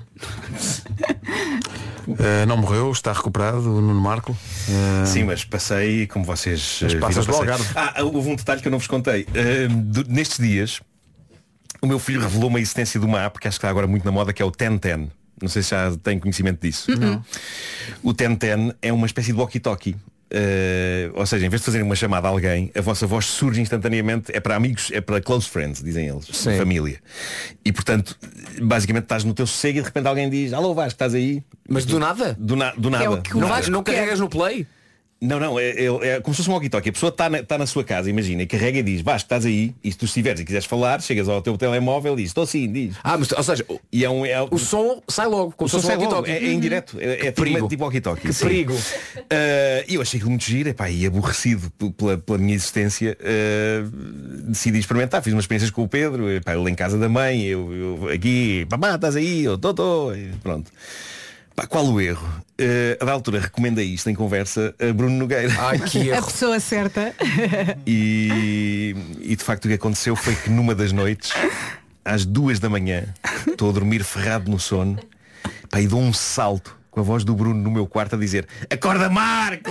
Uh, não morreu, está recuperado o Nuno Marco. Uh, Sim, mas passei, como vocês As eh, passas viram, do passei. Algarve. Ah, houve um detalhe que eu não vos contei. Uh, do- nestes dias, o meu filho revelou-me a existência de uma app que acho que está agora muito na moda, que é o ten ten. Não sei se já têm conhecimento disso. Não. O ten ten é uma espécie de walkie-talkie. Uh, ou seja, em vez de fazerem uma chamada a alguém, a vossa voz surge instantaneamente. É para amigos, é para close friends, dizem eles, Sim. família. E portanto, basicamente estás no teu sossego e de repente alguém diz: alô Vasco, estás aí? Mas do nada? Do, na, do nada. É o que o Não, Vasco não quer. carregas no play? Não, não, é, é, é como se fosse um walkie-talkie. A pessoa está na, tá na sua casa, imagina, e carrega e diz: Vasco, estás aí? E se tu estiveres e quiseres falar, chegas ao teu telemóvel e diz: estou sim, diz. Ah, mas, ou seja, o, E é um, é, o som sai logo, como o se som fosse um sai logo, walkie-talkie. é, é indireto, é, é perigo. tipo, tipo walkie-talkie. Que sim. perigo. Uh, E eu achei aquilo muito giro, epá, e aborrecido p- pela, pela minha existência, uh, decidi experimentar. Fiz umas experiências com o Pedro, epá, ele em casa da mãe, eu, eu aqui, papá, estás aí, eu tô, tô, e pronto. Pá, qual o erro? Uh, a da altura recomendei isto em conversa a Bruno Nogueira. Ai, que A erro. pessoa certa. E, e de facto o que aconteceu foi que numa das noites, às duas da manhã, estou a dormir ferrado no sono, pá, e dou um salto com a voz do Bruno no meu quarto a dizer: acorda, Marco!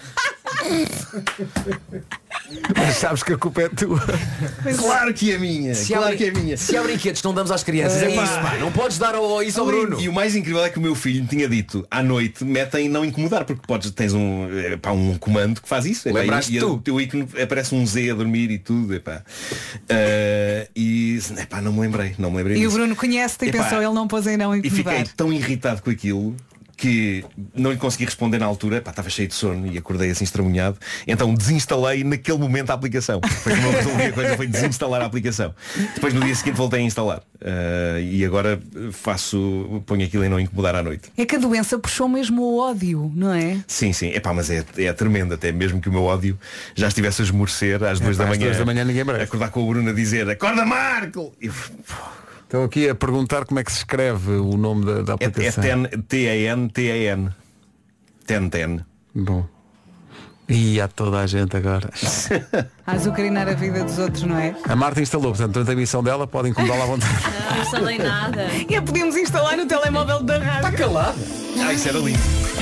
Mas sabes que a culpa é tua. Claro que é minha, Se claro há, que é minha. se há brinquedos não damos às crianças, é Epá. isso, pá. Não podes dar ao, isso ao Bruno. E o mais incrível é que o meu filho me tinha dito: à noite metem não incomodar, porque podes, tens um, epá, um comando que faz isso. Epá, Lembraste e, e tu? o teu ícone aparece um Z a dormir e tudo. Epá. Uh, e epá, não me lembrei, não me lembrei E o disso. Bruno conhece-te e Epá, pensou, ele não pôs em não E incomodar. fiquei tão irritado com aquilo que não lhe consegui responder na altura. Pá, estava cheio de sono e acordei assim estremunhado. Então desinstalei naquele momento a aplicação. Foi como eu resolvi a coisa, foi desinstalar a aplicação. Depois no dia seguinte voltei a instalar. Uh, e agora faço, ponho aquilo em não incomodar à noite. É que a doença puxou mesmo o ódio, não é? Sim, sim. Epá, mas é, é tremendo até, mesmo que o meu ódio já estivesse a esmorecer às duas Epá, da às manhã. duas da manhã ninguém merece. Acordar com o Bruno a dizer: acorda, Marco! E eu, Estão aqui a perguntar como é que se escreve o nome da, da É, é aplicação. T A N T A N. ten ten. Bom. E há toda a gente agora. A azucrinar a vida dos outros, não é? A Marta instalou, portanto, durante a emissão dela pode incomodá-la à vontade. Não instalei nada. E a podíamos instalar no telemóvel da rádio. Está calado. Ah, isso era lindo.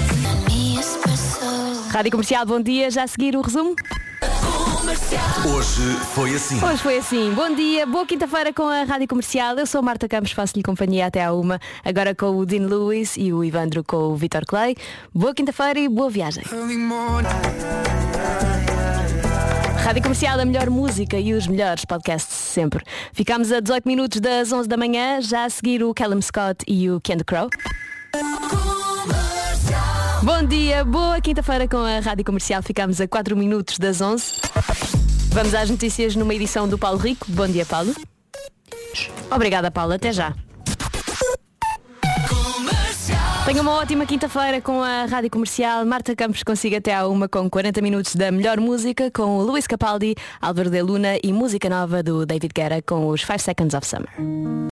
Rádio Comercial, bom dia. Já a seguir o resumo? Hoje foi assim. Hoje foi assim. Bom dia, boa quinta-feira com a Rádio Comercial. Eu sou Marta Campos, faço-lhe companhia até à uma. Agora com o Dean Lewis e o Ivandro com o Vitor Clay. Boa quinta-feira e boa viagem. Rádio Comercial, a melhor música e os melhores podcasts sempre. Ficámos a dezoito minutos das onze da manhã. Já a seguir o Callum Scott e o Candy Crow. Bom dia, boa quinta-feira com a Rádio Comercial. Ficámos a quatro minutos das onze. Vamos às notícias numa edição do Paulo Rico. Bom dia, Paulo. Obrigada, Paulo. Até já. Tenha uma ótima quinta-feira com a Rádio Comercial. Marta Campos consiga até à uma com quarenta minutos da melhor música com o Luís Capaldi, Álvaro de Luna e música nova do David Guerra com os five Seconds of Summer.